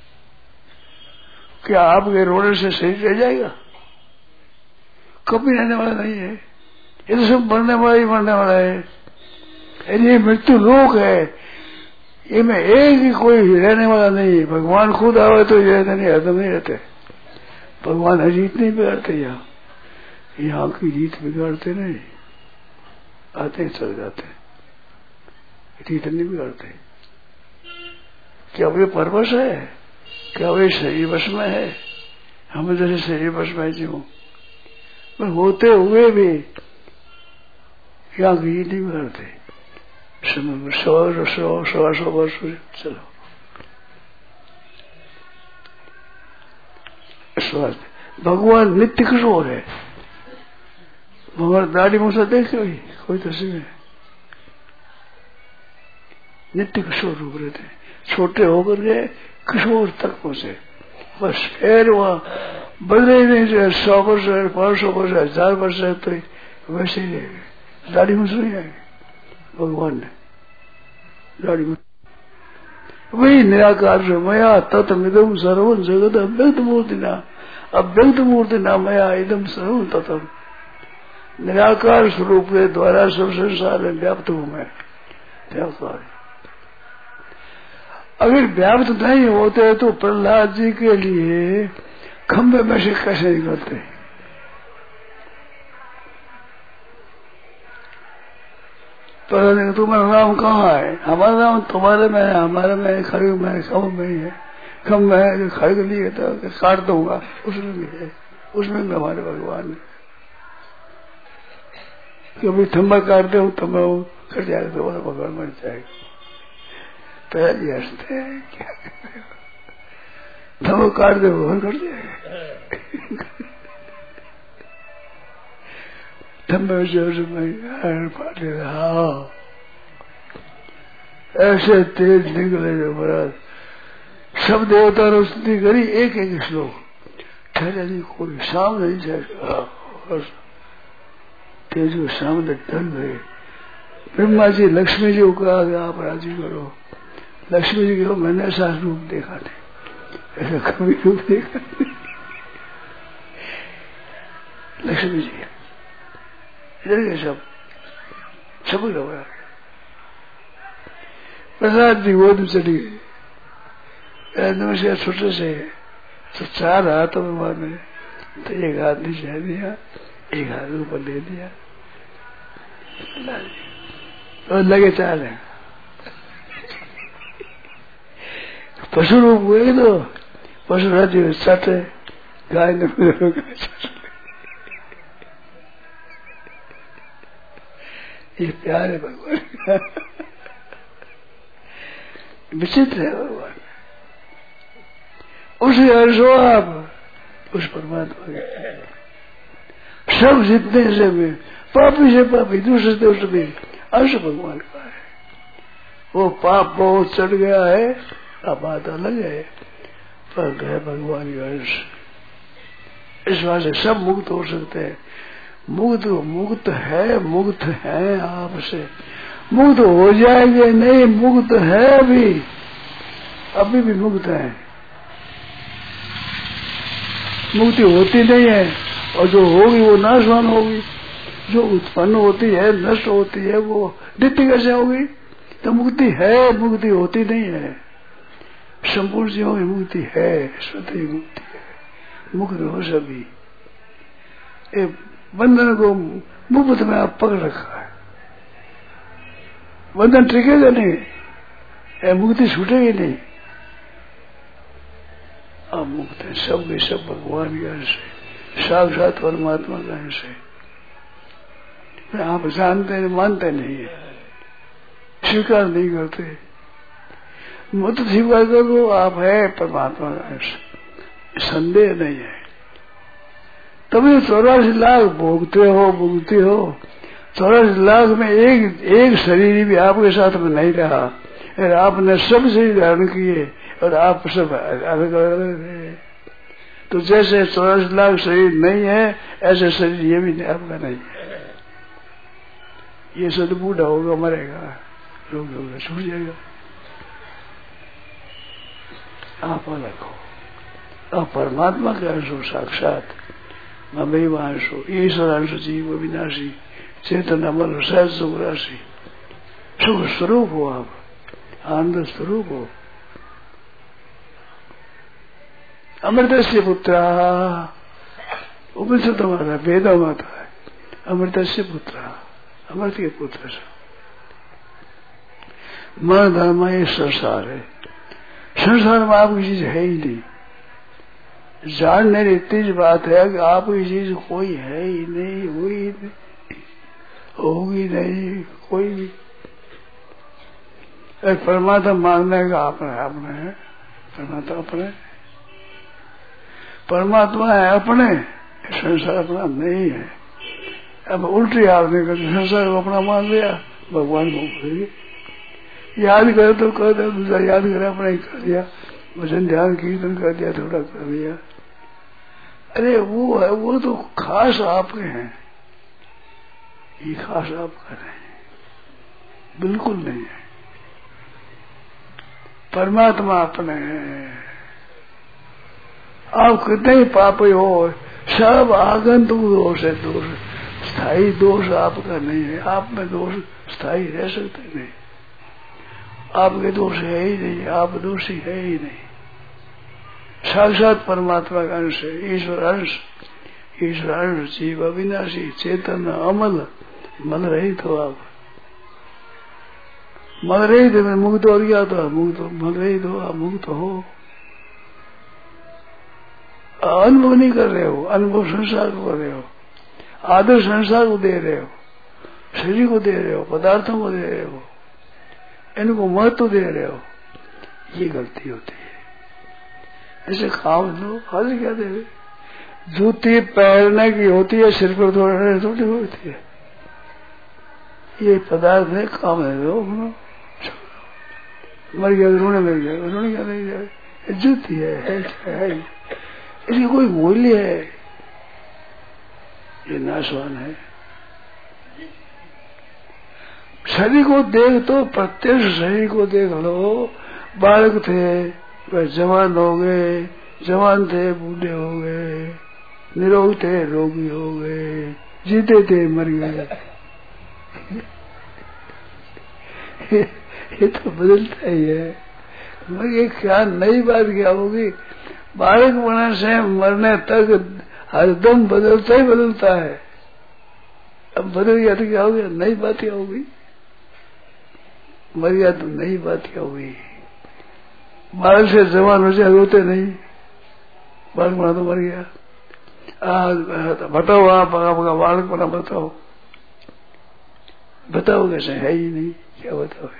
क्या आपके रोने से शरीर रह जाएगा? कभी रहने वाला नहीं है, ये तो सब मरने वाला ही मरने वाला है। ये मृत्यु लोक है, ये में एक ही कोई रहने वाला नहीं है। भगवान खुद आवे तो ये रहते नहीं, हरदम नहीं रहते। भगवान रीत नहीं बिगाड़ते, यहाँ की रीत बिगाड़ते नहीं, आते ही चल जाते, रीत नहीं बिगाड़ते। क्या वे परवश है? क्या वे शरीर वश में है? हम जैसे शरीर वश में जीव, पर होते हुए भी यहाँ की रीत नहीं बिगाड़ते। समय 100 वर्ष चलो भगवान नित्य किशोर है। भगवान दाढ़ी मूसा देखे कोई तस्वीर, नित्य किशोर रूप रहते हैं। छोटे होकर के किशोर तक पहुंचे, बस फिर वहां बदले नहीं जाए। 100 वर्ष 500 वर्ष 1000 वर्ष है तो वैसे ही रहेंगे, दाढ़ी मूसा नहीं आएंगे। भगवान ने दाढ़ी वही निराकार से मया तत्मिदम सर्वं जगत अव्यक्त मूर्ति ना, अव्यक्त मूर्ति ना मया इदम सर्वं तत्म। निराकार स्वरूप के द्वारा सब संसार में व्याप्त हूं मैं, निराकार। अगर व्याप्त नहीं होते तो प्रहलाद जी के लिए खंभे में से कैसे निकलते? तो तुम्हारा नाम कहाँ है? हमारा नाम तुम्हारे में है, हमारे में है, खड़ग में है, खम्भ में ही है। खम्भ में है जो खड़ग लिए तो काट दूंगा, उसमें भी है, उसमें भी हमारे भगवान है। क्योंकि थम्बा काटते हूँ थम्बा कट जाएगा, तुम्हारा भगवान मर जाएगा। पहले हंसते हैं, क्या थम्बा काट दे भगवान कट जाएगा। पाटे रहा ऐसे तेज निकले जो महाराज, सब देवता ने स्तुति करी, एक एक श्लोक ठहरे नहीं, कोई सामने नहीं जाएगा। तेज को सामने टल गए। ब्रह्मा जी लक्ष्मी जी को कहा आप राजी करो। लक्ष्मी जी को मैंने ऐसा रूप देखा नहीं, ऐसा कभी रूप देखा नहीं। लक्ष्मी जी इधर के सब लोग प्रहलाद जी वो चली गई। नमस्कार छोटे से तो 4 हाथों में मारने, तो एक हाथ नीचे दिया, एक हाथ ऊपर दे दिया, और लगे 4 है। पशु रूप हुए तो पशु राज्य में सट है, गाय ने ये प्यार है भगवान, विचित्र है भगवान। उसे हर्षो आप उस परमात्मा के, सब जितने से में पापी से पापी, दूसरे से उसमें हर्ष भगवान का है। वो पाप बहुत चढ़ गया है, अब बात अलग है, पर है भगवान का हर्ष। इस बात से सब मुक्त हो सकते हैं। मुक्त है आपसे, मुक्त हो जाएंगे नहीं, मुक्त है अभी भी मुक्त है। मुक्ति होती नहीं है, और जो होगी वो नाशवान होगी। जो उत्पन्न होती है नष्ट होती है वो नित्य कैसे होगी? तो मुक्ति है, मुक्ति होती नहीं है। संपूर्ण जीवों की मुक्ति है, स्वतः मुक्ति है, मुक्त हो सभी। बंधन को मुफ्त में आप पकड़ रखा है, बंधन टिकेगा नहीं, मुक्ति छूटेगी नहीं। आप मुक्त है, सब के सब भगवान के अंश है, साक्षात परमात्मा का अंश है। आप जानते नहीं, मानते नहीं है, स्वीकार नहीं करते। मत स्वीकार कर लो, आप है परमात्मा का अंश, संदेह नहीं है। तभी 84 लाख भोगते हो। 84 लाख में एक शरीर भी आपके साथ में नहीं रहा। आपने सब शरीर धारण किए, और आप सब अलग अलग है। तो जैसे 84 लाख शरीर नहीं है, ऐसे शरीर ये भी आपका नहीं है। ये सब बूढ़ा होगा, मरेगा, रोग होगा, छूट जाएगा। आप अलग हो, आप परमात्मा के अंश हो, साक्षात ममैव अंश हो, ईश्वर अंश, जीव अविनाशी, चेतन अमर, सहज सुख राशि, सुख स्वरूप हो, आप आनंद स्वरूप हो। अमृतस्य पुत्र, उपनिषद हमारा वेद माता है, अमृतस्य पुत्र, अमृत के पुत्र से। मन धर्म ये संसार है, संसार में आपकी चीज है ही नहीं। जानने इतनी बात है कि आपकी चीज कोई है ही नहीं, हुई नहीं, होगी नहीं कोई भी। परमात्मा मांगने का अपना है, परमात्मा अपने, परमात्मा है अपने, संसार अपना नहीं है। अब उल्टी आपने कर संसार को अपना मान लिया, भगवान को याद करे तो कर दिया, दूसरा याद करे अपना ही कर दिया, भजन ध्यान कीर्तन कर दिया, थोड़ा कर दिया। अरे वो है, वो तो खास आपके हैं, ये खास आपका नहीं, बिल्कुल नहीं है। परमात्मा अपने हैं। आप कितने ही पापी हो, सब आगंतुक दोष है, दोष स्थायी दोष आपका नहीं है। आप में दोष स्थायी रह सकते नहीं, आपके दोष है ही नहीं, आप दोषी है ही नहीं। साक्षात परमात्मा का अंश है, ईश्वर अंश, ईश्वर अंश, जीव अविनाशी, चेतन अमल, मन रहित हो आप, मन रहित में मुक्त हो गया तो मुक्त, मन रहित हो आप मुक्त हो। अनुभव नहीं कर रहे हो, अनुभव संसार को कर रहे हो, आदर संसार को दे रहे हो, शरीर को दे रहे हो, पदार्थों को दे रहे हो, इनको महत्व दे रहे हो, ये गलती होती है। ऐसे काम लो, आज क्या दे रहे, जूती पहनने की होती है, सिर पर थोड़ी थोड़ी होती है, ये पदार्थ है, काम है, लो मर गया रोने लग जाएगा, रोने क्या लग जाएगा, जूती है, इसकी कोई मूल्य है, ये नाशवान है। शरीर को देख तो प्रत्यक्ष शरीर को देख लो, बालक थे वह जवान हो गए, जवान थे बूढ़े हो गए, निरोग थे रोगी हो गए, जीते थे मर गए। ये तो बदलता ही है, मगर क्या नई बात क्या होगी, बालक बनने से मरने तक हरदम बदलता ही बदलता है। अब बदल गया तो क्या हो गया, नई बात क्या होगी, मर गया तो नई बात क्या होगी। बालक से जवान हो जाए रोते नहीं, बालक बना तो मर गया। बताओ आप बालक बना, बताओ बताओ कैसे, है ही नहीं, क्या बताओ।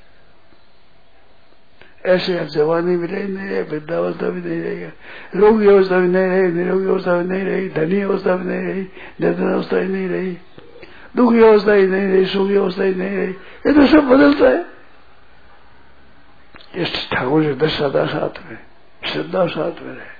ऐसे जवानी भी नहीं रहे, वृद्धावस्था भी नहीं रहेगा, रोगी अवस्था भी नहीं रही, निरोगी अवस्था भी नहीं रही, धनी अवस्था भी नहीं रही, निर्धन अवस्था ही नहीं रही, दुखी अवस्था ही नहीं रही, सुखी अवस्था ही नहीं रही, ये तो सब बदलता है। इस ठाकुर से दशा साथ में, श्रद्धा साथ में रहे।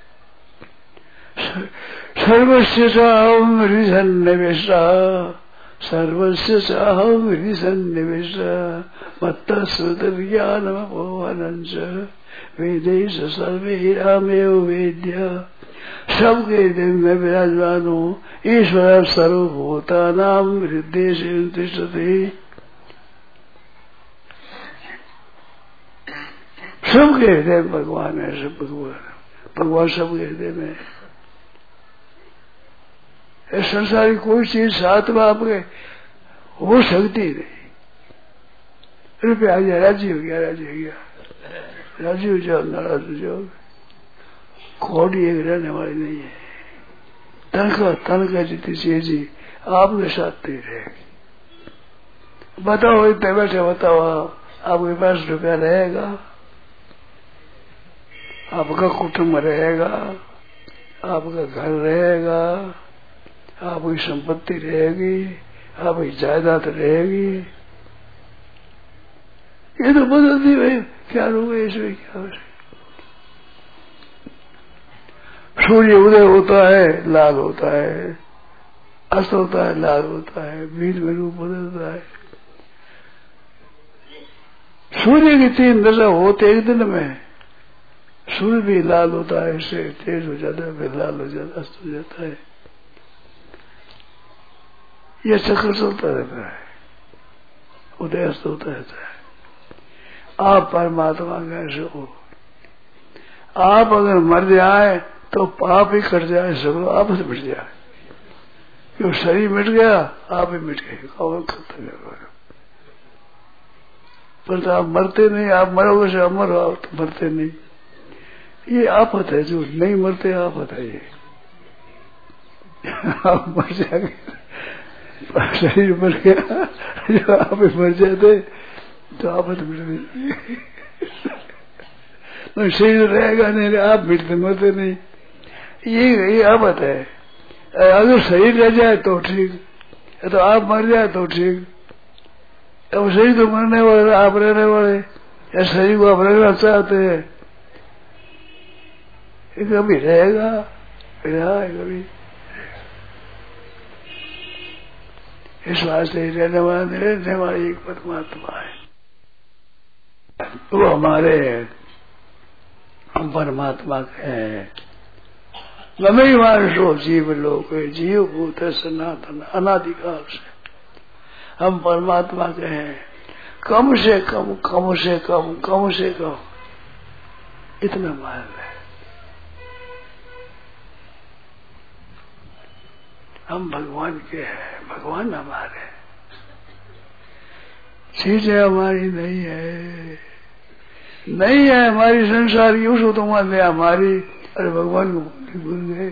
सर्वस्य चाहम हृदन्निवेशा, सर्वस्य चाहम हृदन्निवेशा, मत्तः श्रुतज्ञानमपोहनञ्च वेदैश्च सर्वैरामेव वेद्य। सबके हृदय में विराजमान हो, ईश्वर सर्वभूतानां हृदयेषु तिष्ठति। सबके हृदय में भगवान है, सब भगवान सबके हृदय में है। संसार की कोई चीज साथ में आपके हो सकती नहीं। रुपया आ गया, राजी हो गया, राजी हो गया, राजी हो जाओ, नाराज हो जाओ, खोड़ी एक रहने वाली नहीं है। तन का जितनी चीज आपके साथ नहीं रहेगी। बताओ इतने बैठे, बताओ आपके पास रुपया रहेगा, आपका कुटुंब रहेगा, आपका घर रहेगा, आपकी संपत्ति रहेगी, आपकी जायदाद रहेगी, ये तो बदलती भाई, क्या होगा इसमें, क्या हो, सूर्य उदय होता है लाल होता है, अस्त होता है लाल होता है, बीच में रूप बदलता है। सूर्य की 3 दशा होते एक दिन में। सूर्य भी लाल होता है, इससे तेज हो जाता है, फिर लाल हो जाता है, अस्त हो जाता है। यह चक्र चलता रहता है, उदय अस्त होता रहता है। आप परमात्मा कैसे हो? आप अगर मर जाए तो पाप ही कट जाए, सब आपस मिट जाए। क्यों? शरीर मिट गया, आप ही मिट गए, कौन खत्म है। पर तो आप मरते नहीं, आप मरोगे से अमर हो, आप तो मरते नहीं। ये आफत है, जो नहीं मरते आफत है ये। आप मर जाएंगे, शरीर मर गया, जो आप ही मर जाते तो आफत मिट गई। तो शरीर रहेगा नहीं, आप मिटते मरते नहीं, ये आफत है। अगर शरीर रह जाए तो ठीक, तो आप मर जाए तो ठीक। अब शरीर तो मरने वाले, आप रहने वाले, या शरीर को आप रहना चाहते हैं, ये कभी रहेगा, रहा है कभी। इस वास्ते रहने वाले एक परमात्मा है, वो हमारे हैं, हम परमात्मा के हैं। नमे मानसो जीव लोक, जीव भूत सनातन अनादिकाल से हम परमात्मा के हैं। कम से कम, कम से कम, कम से कम इतना मान है। हम भगवान के हैं, भगवान हमारे। चीजें हमारी नहीं है, नहीं है हमारी संसार की, उसको तो मान लिया हमारी। अरे भगवान को भूल गए,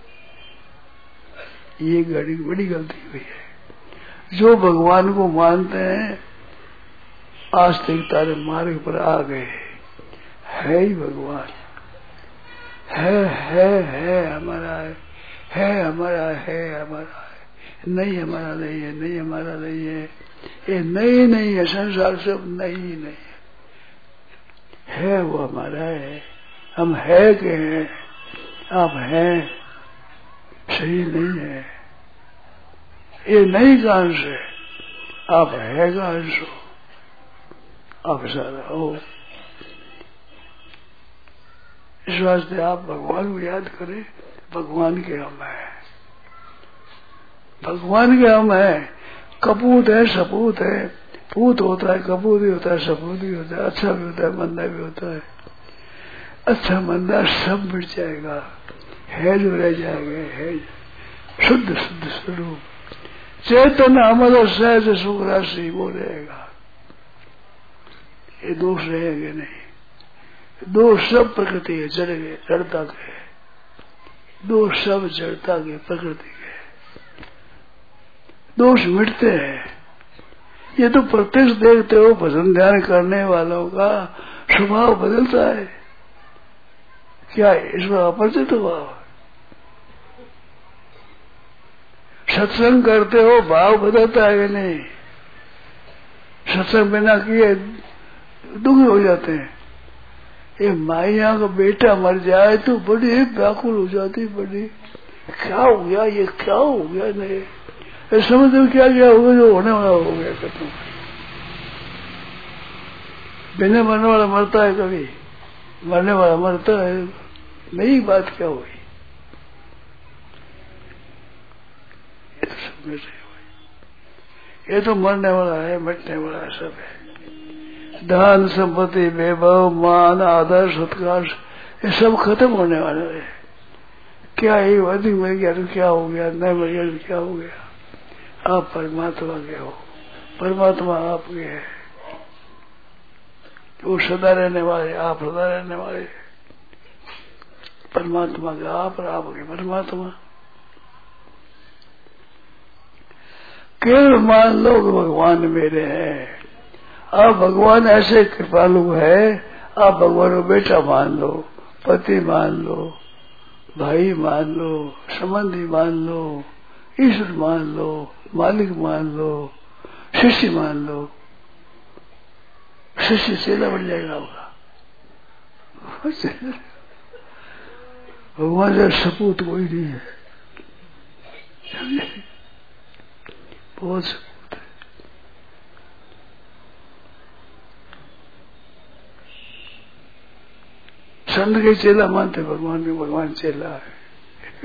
ये बड़ी गलती हुई है। जो भगवान को मानते हैं आस्तिकता मार्ग पर आ गए, है ही भगवान, है हमारा है हमारा है, नहीं हमारा नहीं है, नहीं हमारा नहीं है, ये नहीं है, संसार सब नहीं है, वो हमारा है। हम है के हैं, आप हैं, सही नहीं है। ये नहीं का अंश है, आप है का अंश हो, आप सारा हो। इस वास्ते आप भगवान को याद करें, भगवान के हम हैं, भगवान के हम हैं। कपूत है, सपूत है, पूत होता है, कपूत भी होता है, सपूत भी होता है, अच्छा भी होता है, मंदा भी होता है। अच्छा मंदा सब मिट जाएगा, है जो रह जाएगा, है शुद्ध शुद्ध स्वरूप चेतन अमर सहज सुख राशि, वो रहेगा। ये दोष रहेंगे नहीं। दोष सब प्रकृति है, जड़ता के दोष, सब जड़ता के, प्रकृति के दोष मिटते हैं। ये तो प्रत्यक्ष देखते हो, भजन ध्यान करने वालों का स्वभाव बदलता है। क्या इसमें अपरिचित भाव? सत्संग करते हो, भाव बदलता है कि नहीं? सत्संग बिना किए दुखी हो जाते हैं। ये माइया का बेटा मर जाए तो बड़ी व्याकुल हो जाती, बड़ी क्या हो गया, ये क्या हो गया, नहीं समझ दो क्या हो गया, जो होने वाला हो गया। कहते बिना मरने वाला मरता है, कभी मरने वाला मरता है, नई बात क्या हुई? ये तो सब में से हुई। ये तो मरने वाला है, मिटने वाला है, सब है। धन संपत्ति, वैभव, मान, आदर, सत्कार, ये सब खत्म होने वाला है। क्या ही अधिक मिल गया तो क्या हो गया, नहीं मिल गया तो क्या हो गया? आप परमात्मा के हो, परमात्मा आपके है। वो सदा रहने वाले, आप सदा रहने वाले। परमात्मा का आप और आपके परमात्मा। केवल मान लो कि भगवान मेरे हैं। आप भगवान ऐसे कृपालु है, आप भगवान को बेटा मान लो, पति मान लो, भाई मान लो, संबंधी मान लो, ईश्वर मान लो, मालिक मान लो, शिष्य मान लो। शिष्य चेला बन जाएगा आपका। भगवान से सपूत कोई नहीं है, बहुत सपूत है। संत के चेला मानते भगवान के, भगवान चेला है।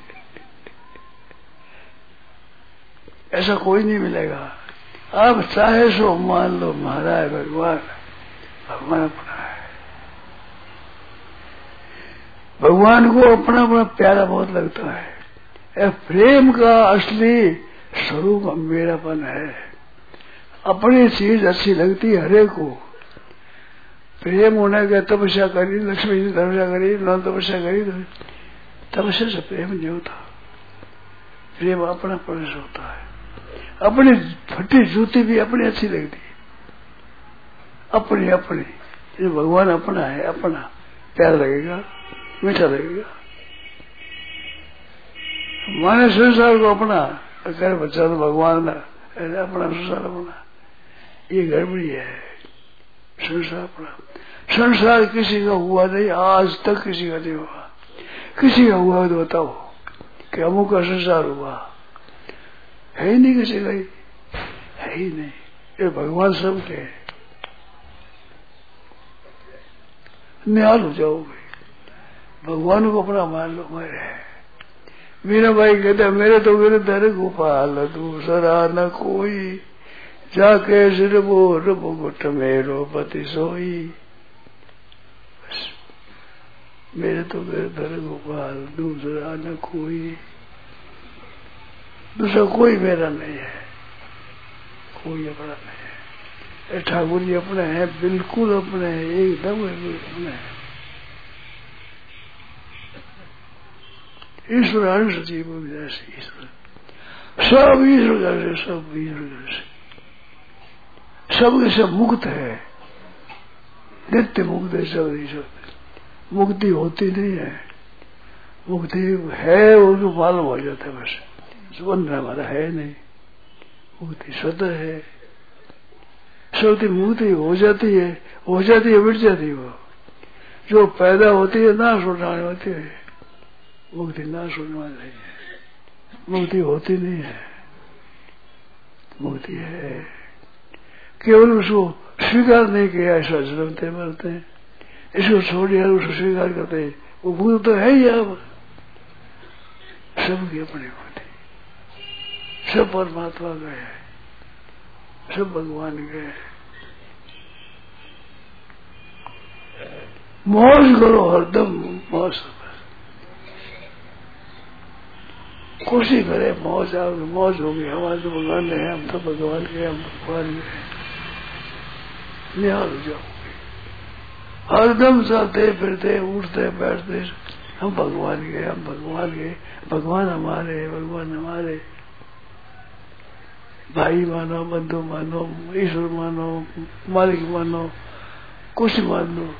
ऐसा कोई नहीं मिलेगा। आप चाहे सो मान लो महाराज भगवान, भगवान अपना है। भगवान को अपना अपना प्यारा बहुत लगता है। प्रेम का असली स्वरूप मेरापन है। अपनी चीज अच्छी लगती है हरेक को। प्रेम होने के तपस्या करी, लक्ष्मी जी तपस्या करी, न तपस्या करी, तपस्या से प्रेम नहीं होता। प्रेम अपना परस होता है। अपनी फटी जूती भी अपनी अच्छी लगती है, अपनी अपनी। ये भगवान अपना है, अपना प्यार लगेगा, मीठा लगेगा। माने संसार को अपना करे बच्चा तो भगवान अपना, संसार अपना, ये गड़बड़ी है। संसार अपना, संसार किसी का हुआ नहीं, आज तक किसी का नहीं हुआ। किसी का हुआ तो बताओ कि अमुक का संसार हुआ, है ही नहीं किसी का, है ही नहीं। ये भगवान सबके निहाल हो जाओगे। भगवान को अपना मान लो। मेरा भाई कहता मेरे तो गिरधर गोपाल दूसरा न कोई, जाके सिर बोर मुकुट मेरो पति सोई। मेरे तो गिरधर गोपाल दूसरा न कोई, दूसरा कोई मेरा नहीं है, कोई अपना नहीं है। ठाकुर जी अपने हैं, बिल्कुल अपने हैं, एकदम अपने हैं। ईश्वर अंश जीव जैसे ईश्वर, सब ईश्वर जैसे, सब ईश्वर जैसे, सब सब मुक्त है, नित्य मुक्त है सब ईश्वर। मुक्ति होती नहीं है, मुक्ति है उसको मालूम हो जाता है बस। सुबंध हमारा है नहीं, मुक्ति स्वतः है। स्वतः मुक्ति हो जाती है, हो जाती है, मिट जाती है। वो जो पैदा होती है ना सुनने होती है, मुक्ति ना सुनने वाली है। मुक्ति होती नहीं है, मुक्ति है। केवल उसको स्वीकार नहीं किया, ऐसा जन्मते मरते हैं। इसको छोड़ दिया, उसको स्वीकार करते हैं, वो भूल तो है ही। अब सबकी अपनी होती, सब परमात्मा गए, सब भगवान गए। मौज करो हरदम, मौज खुशी करे, मौज आओगे, मौज होगी। हमारे तो भगवान है, हम तो भगवान के, हम भगवान के निहाल हो जाओगे। हरदम चलते फिरते उठते बैठते हम भगवान के, हम भगवान के, भगवान हमारे, भगवान हमारे। भाई मानो, बंधु मानो, ईश्वर मानो, मालिक मानो, कुछ मान लो।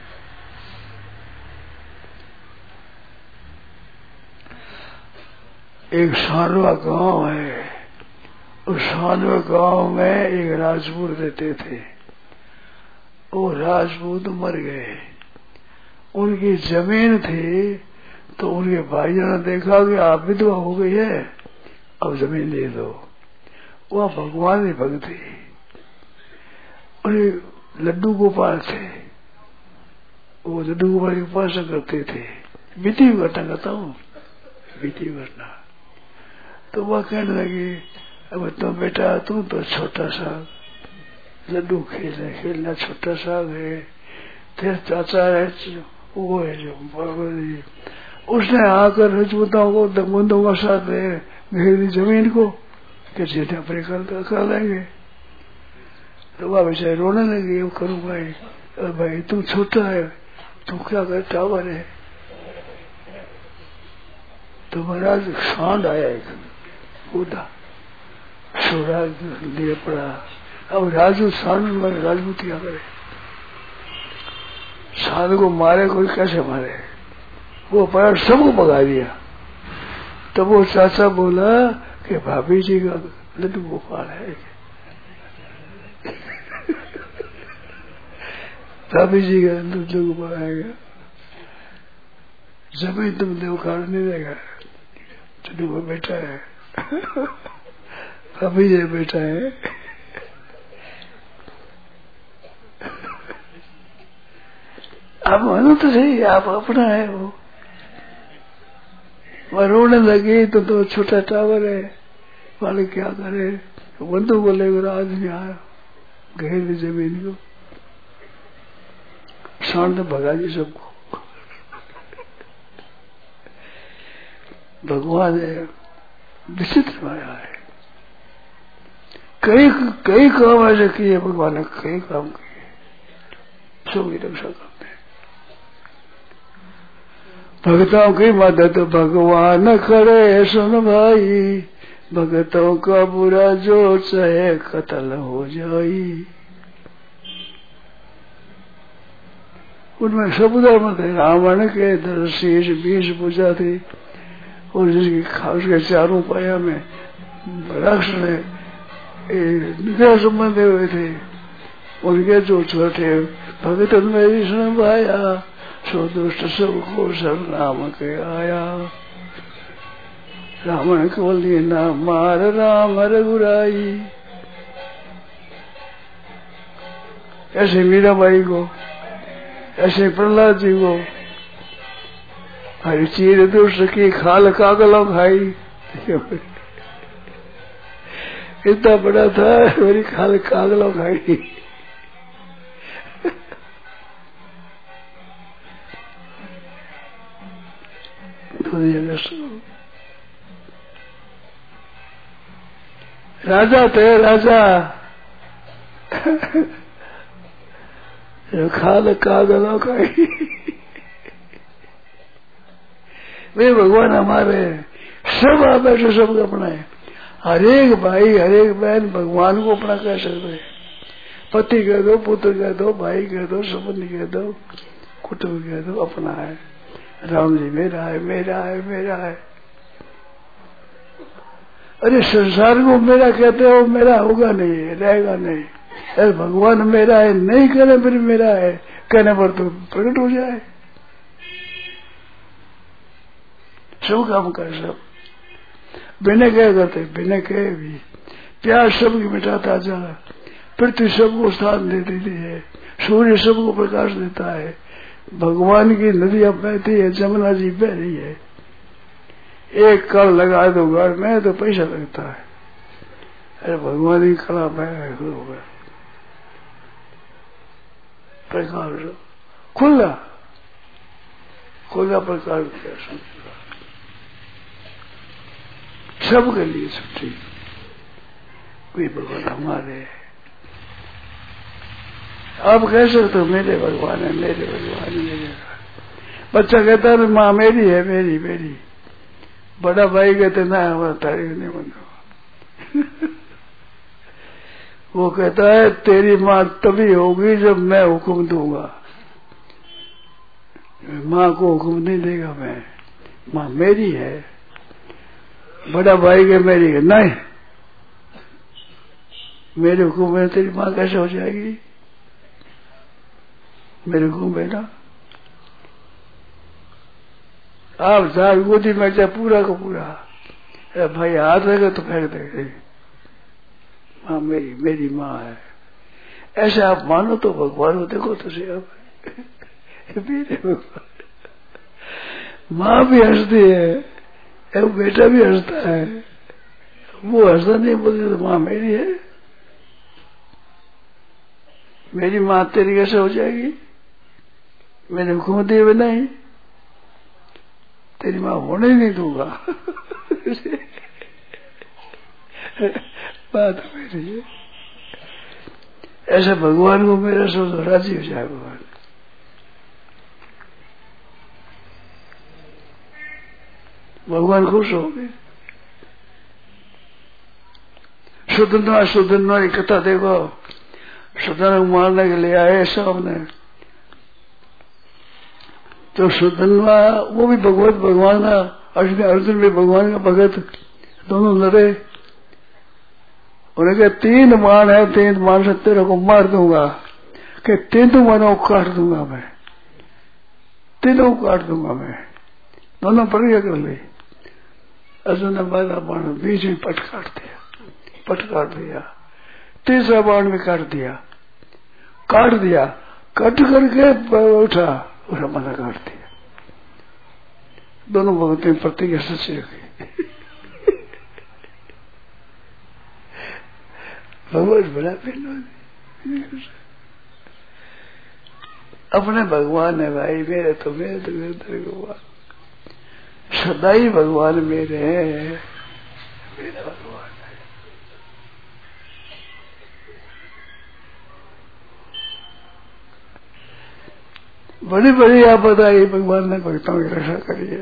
एक सानवा गांव है, उस सानवा गांव में एक राजपूत रहते थे। वो राजपूत मर गए, उनकी जमीन थी, तो उनके भाइयों ने देखा कि आप विधवा हो गई है, अब जमीन दे दो। वह भगवान की भक्ति, उन्हें लड्डू गोपाल थे, वो लड्डू गोपाल की उपासना करते थे। बीती घटना कहता हूँ, बीती घटना। तो वह कहने लगी, अब तो बेटा तू तो छोटा सा लड्डू खेलना छोटा सा है, तेरे चाचा है वो है जो बाबा, उसने आकर रजपूतों को दमबंदों का साथ घेर दी जमीन को कि जिन्हें अपने कर लेंगे। तो वह बेचारे रोने लगे, वो करूँ भाई, भाई तू छोटा है, तू क्या कर, टावर है। तो महाराज सांड आया एक बूढ़ा, सोरा लिए पड़ा। अब राजू सांड मारे, राजपूत क्या करे, सांड को मारे कोई कैसे मारे, वो पड़ा, सबको भगा दिया। तब वो चाचा बोला कि भाभी जी का लड्डू गोपाल है, भाभी जी का लड्डू गोपाल आएगा। जमीन तुमने उखाड़ नहीं देगा, चलो वो बेटा है अभी ये बेटा है। आप मानो तो सही, आप अपना है वो रोने लगे तो छोटा टावर है वाले क्या करे, बंदूक को लेकर आदमी आया घेर दी जमीन को, शान ने भगा दी सबको। भगवान ने विचित्र माया है, कई काम ऐसे किए भगवान ने, कई काम किए, सबकी रक्षा करते हैं। भक्तों की मदद भगवान करे सुन भाई, भक्तों का बुरा जो चाहे कत्ल हो जाई। उनमें सब धर्म थे, रावण के 10 शीश 20 पूजा थी, और जिसकी उसके चारों पाया में राक्षस ने निग्रह संबंध हुए थे, उनके जो छोटे भगत मेरी सुन भाया, सो दुष्ट सबको सर्वनाम के आया। रावण को लेना मार राम रघुराई। ऐसे मीराबाई को, ऐसे प्रहलाद जी को, हरि चीर दुष्ट की खाल कागलों खाई। इतना बड़ा था, मेरी खाल कागलों खाई। राजा थे, राजा खाल कागलों खाई। वे भगवान हमारे सब आप ऐसे सब अपना है। हर एक भाई हर एक बहन भगवान को अपना कह सकते हैं। पति कह दो, पुत्र कह दो, भाई कह दो, संबंधी कह दो, कुटुंब कह दो, अपना है। राम जी मेरा है, मेरा है, मेरा है। अरे संसार को मेरा कहते हो, मेरा होगा नहीं, रहेगा नहीं। अरे भगवान मेरा है नहीं कहने पर मेरा है, कहने पर तो प्रकट हो जाए। सब काम कर, सब बिना कहे करते, बिना कहे भी। प्यार सबकी मिटाता जा, पृथ्वी सबको स्थान दे देती है, सूर्य सबको प्रकाश देता है, भगवान की नदियां बहती है, जमुना जी बह रही है। एक कल लगा दो घर में तो पैसा लगता है। अरे भगवान की कला बह होगा, प्रकाश खुला खुला प्रकाश किया सबके लिए छुट्टी। कोई भगवान हमारे, आप कह सकते हो मेरे भगवान है, मेरे भगवान है, मेरे। बच्चा कहता है माँ मेरी है, मेरी मेरी। बड़ा भाई कहते ना हमारा तारीफ नहीं बंद। वो कहता है तेरी माँ तभी होगी जब मैं हुक्म दूंगा, माँ को हुक्म नहीं देगा मैं, माँ मेरी है। बड़ा भाई के मेरी है, नहीं मेरे हुक्म में तेरी माँ कैसे हो जाएगी, मेरे हुक्म बेटा। आप झाड़ गोदी में जाए पूरा का पूरा, अरे भाई हाथ रहेगा तो फेंक दे, माँ मेरी, मेरी माँ है। ऐसे आप मानो तो भगवान को देखो तो सही आप मेरे भगवान। माँ भी हंसती है, बेटा भी हंसता है, वो हंसता नहीं बोलते तो माँ मेरी है। मेरी माँ तेरी कैसे हो जाएगी, मैंने हुक्म दिए बिना ही तेरी माँ होने ही नहीं दूंगा। बात मेरी है। ऐसे भगवान को मेरा सोच राजी हो जाए। भगवान खुश हो गए। सुधनवा की कथा देखो, सुधन मारने के लिए आए सामने, तो सुधनवा वो भी भगवान का, अर्जुन भी भगवान का भगत, दोनों लड़े। उन्हें कहा 3 बाण है, 3 बाण से तेरे को मार दूंगा, कि 3 बाणों को काट दूंगा मैं, तीनों को काट दूंगा मैं। दोनों प्रतिज्ञा कर ली। अर्जुन ने पहला बाण बीच में पट काट दिया, तीसरा बाण भी काट दिया, कट करके उठा मना काट दिया। दोनों भगत ने प्रतिज्ञा सच्ची रखी। भगवान बड़ा अपने भगवान है भाई, मेरे तो तेरे भगवान सदा ही भगवान मेरे हैं, मेरा भगवान है। बड़ी बड़ी आपदा आई, भगवान ने भक्तों की रक्षा करी है।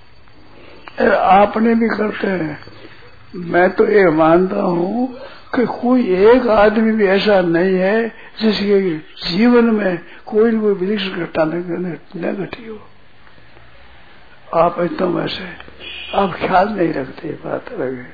आपने भी करते हैं। मैं तो ये मानता हूँ कि कोई एक आदमी भी ऐसा नहीं है जिसके जीवन में कोई न कोई विलक्षण घटना न घटी हो। आप एकदम ऐसे आप ख्याल नहीं रखते, बात अलग है।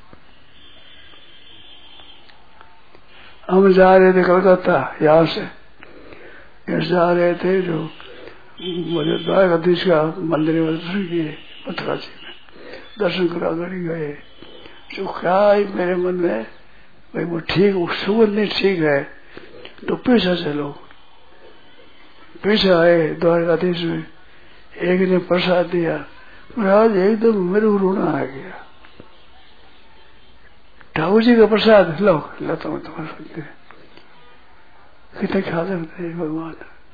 हम जा रहे थे कलकत्ता, यहाँ से जा रहे थे, जो द्वारकाधीश का मंदिर में दर्शन किए, मथुरा जी में दर्शन करा गड़ी गए। जो क्या मेरे मन में भाई वो ठीक, सुगंध नहीं ठीक है, तो पीछे चलो। पीछे आए द्वारकाधीश में, एक ने प्रसाद दिया, महाराज एकदम मेरे को रोना आ गया। ठाकुर जी का प्रसाद लो तो मैं तुम्हारा सकते कितने ख्याल रखते हैं भगवान।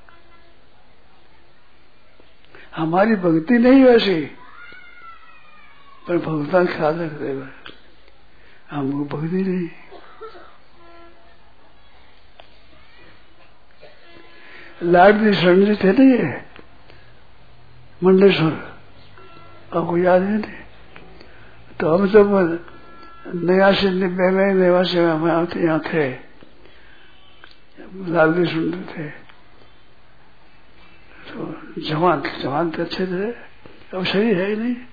हमारी भक्ति नहीं वैसी, पर भगवान ख्याल रखते हैं, हमको भक्ति नहीं। लाडली शरण जी थे ना ये मंडलेश्वर, आपको याद है नहीं? तो हम सब 89-90 में 89 में हम यहाँ थे, लाडली सुनते थे। तो जवान तो अच्छे थे, अब सही है ही नहीं।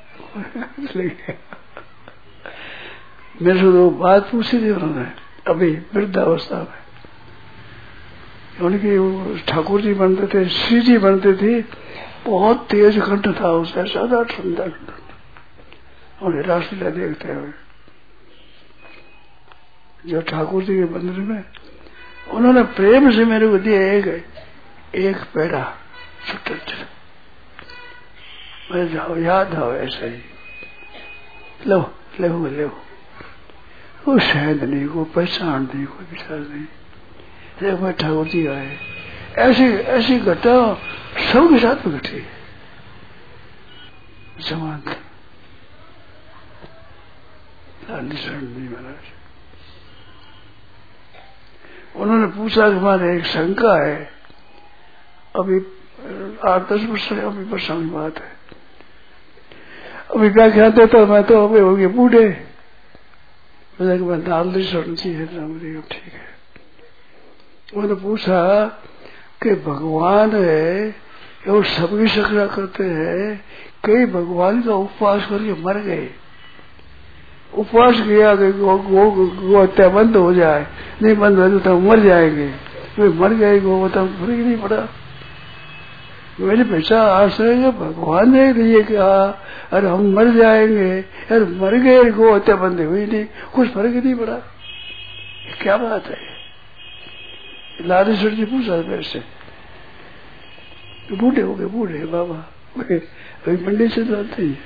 मेरे से तो बात पूछी थी उन्होंने अभी वृद्धावस्था में, उनकी ठाकुर जी बनते थे, श्री जी बनते थे, बहुत तेज कंठ था उसका, ज्यादा ठंडा और रासलीला देखते हुए जो ठाकुर जी के मंदिर में उन्होंने प्रेम से मेरे को दिया एक पेड़ा छोटा, मैं जाओ याद आओ ऐसा ही लो वो शायद नहीं, को पहचान नहीं, कोई विचार नहीं। जब मैं ठाकुर जी आए, ऐसी घटना सबके साथ में घटी। जवान थे महाराज, उन्होंने पूछा कि हमारे एक शंका है, अभी 8-10 वर्ष अभी वर्षों की बात है, अभी क्या कहते तो मैं तो अभी हो गए बूढ़े, मैं दाल शरण जी है, ठीक है। उन्होंने पूछा कि भगवान है वो सबकी रक्षा करते हैं, कई भगवान का उपवास करके मर गए, उपवास किया कि गो हत्या बंद हो जाए, नहीं बंद हो तो मर जाएंगे, वे मर गए, गो हत्या फर्क नहीं पड़ा। मेरी पहचान आश्चर्य, भगवान ने ये कहा अरे हम मर जाएंगे, अरे मर गए, गो हत्या बंद हुई नहीं, कुछ फर्क ही नहीं पड़ा, क्या बात है। लालेश्वर जी पूछा मेरे से, बूढ़े हो गए, बूढ़े बाबा अभी पंडित से जाते ही।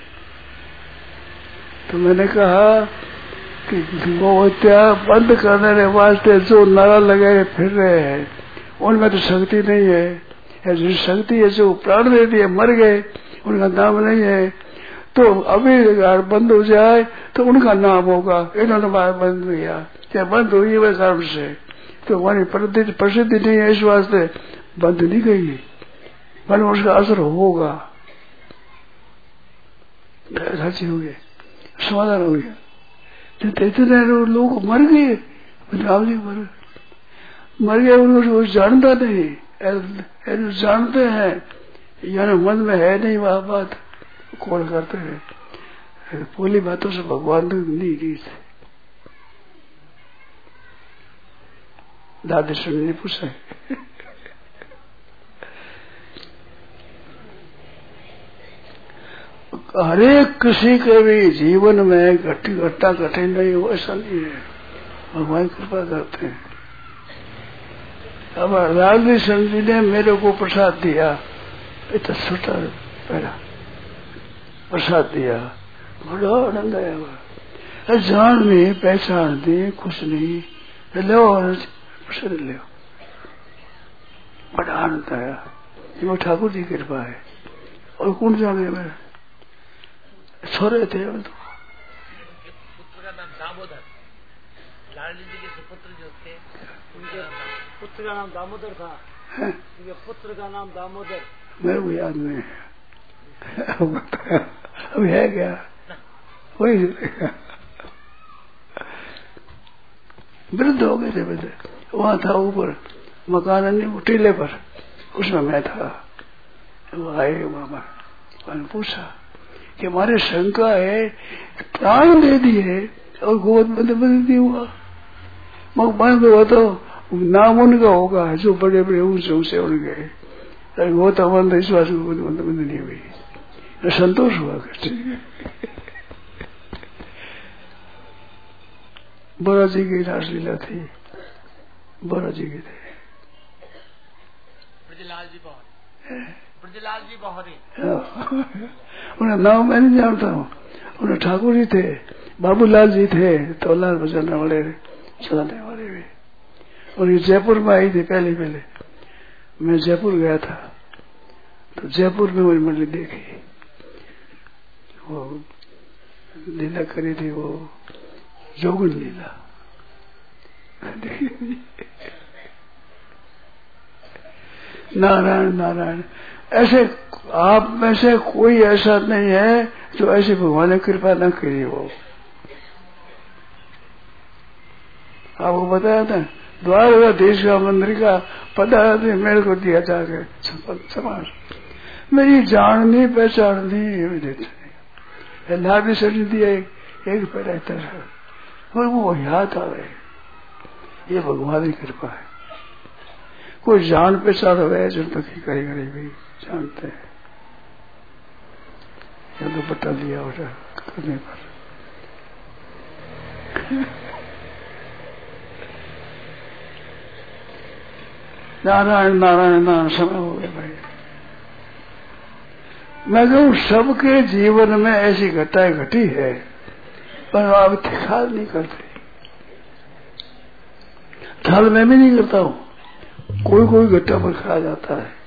तो मैंने कहा कि गो हत्या बंद करने के वास्ते जो नारा लगाए फिर रहे हैं उनमें तो शक्ति नहीं है, जो शक्ति है जो प्राण दे दिए मर गए उनका नाम नहीं है, तो अभी बंद हो जाए तो उनका नाम होगा। इन्होंने बात बंद किया, क्या बंद हुई वह कारण से, तो हमारी प्रसिद्धि नहीं है, इस वास्ते बंद नहीं गई, पर उसका असर होगा। राजी हो गए, समाधान हो गया। तो इतने लोग मर गए, राम जी मर गए, उनको जानता नहीं, जानते हैं यानी मन में है नहीं वह बात, कौन करते हैं बोली बातों से भगवान ने नहीं की थी। दादेश्वर ने पूछा हरेक किसी के भी जीवन में घटना घटे नहीं हो, ऐसा नहीं है। भगवान कृपा करते हैं। अब राजनी संत जी ने मेरे को प्रसाद दिया, इतना छोटा पहला प्रसाद दिया, बड़ा आनंद आया। जान नहीं, पहचान दी, कुछ नहीं, लो प्रसाद लो, बड़ा आनंद आया। ये ठाकुर जी की कृपा है। और कौन जाने में छोरे थे हम तो। पुत्र का नाम दामोदर, लाडली जी के सुपुत्र जो थे उनके पुत्र का नाम दामोदर था। उनके पुत्र का नाम दामोदर मेरे को याद नहीं है। अब है क्या वही वृद्ध हो गए थे वृद्ध। वहां था ऊपर मकान टीले पर, उसमें मैं था। वो आए मामा, मैंने पूछा कि हमारे शंका है प्राण दे दिए और गोद में नहीं हुआ। मैं तो तो नाम उनका होगा जो बड़े बड़े ऊंचे ऊंचे उड़ गए, वो तो हमारे विश्वास नहीं हुई, संतोष हुआ करते। बोरा जी की रासलीला थी, बोरा जी की थे। ब्रजलाल जी बहरी उन्हें नाम मैं नहीं जानता हूँ। उन्हें ठाकुर जी थे, बाबूलाल जी थे, तो लाल बजाने वाले, चलाने वाले भी। और ये जयपुर में आई थी पहले मैं जयपुर गया था, तो जयपुर में मेरी मंडली देखी, वो लीला करी थी, वो जोगन लीला। नारायण नारायण, ऐसे आप में से कोई ऐसा नहीं है जो ऐसी भगवान ने कृपा न करी हो। आपको बताया था द्वार देश का मंदिर का पता मेरे को दिया जाके समाज, मेरी जाननी पहचाननी देते लाभी सड़ी दिया एक पैदा है और वो याद आ रहे, ये भगवान की कृपा है। कोई जान पहचान हो गया जो तक कहीं कहीं भी जानते हैं, या तो बता दिया हो करने पर। नारायण नारायण नारायण समय हो गया भाई। मैं कहूँ सबके जीवन में ऐसी घटनाएं घटी है, पर आप ख्याल नहीं करते। ख्याल मैं भी नहीं करता हूँ, कोई घटना पर खा जाता है।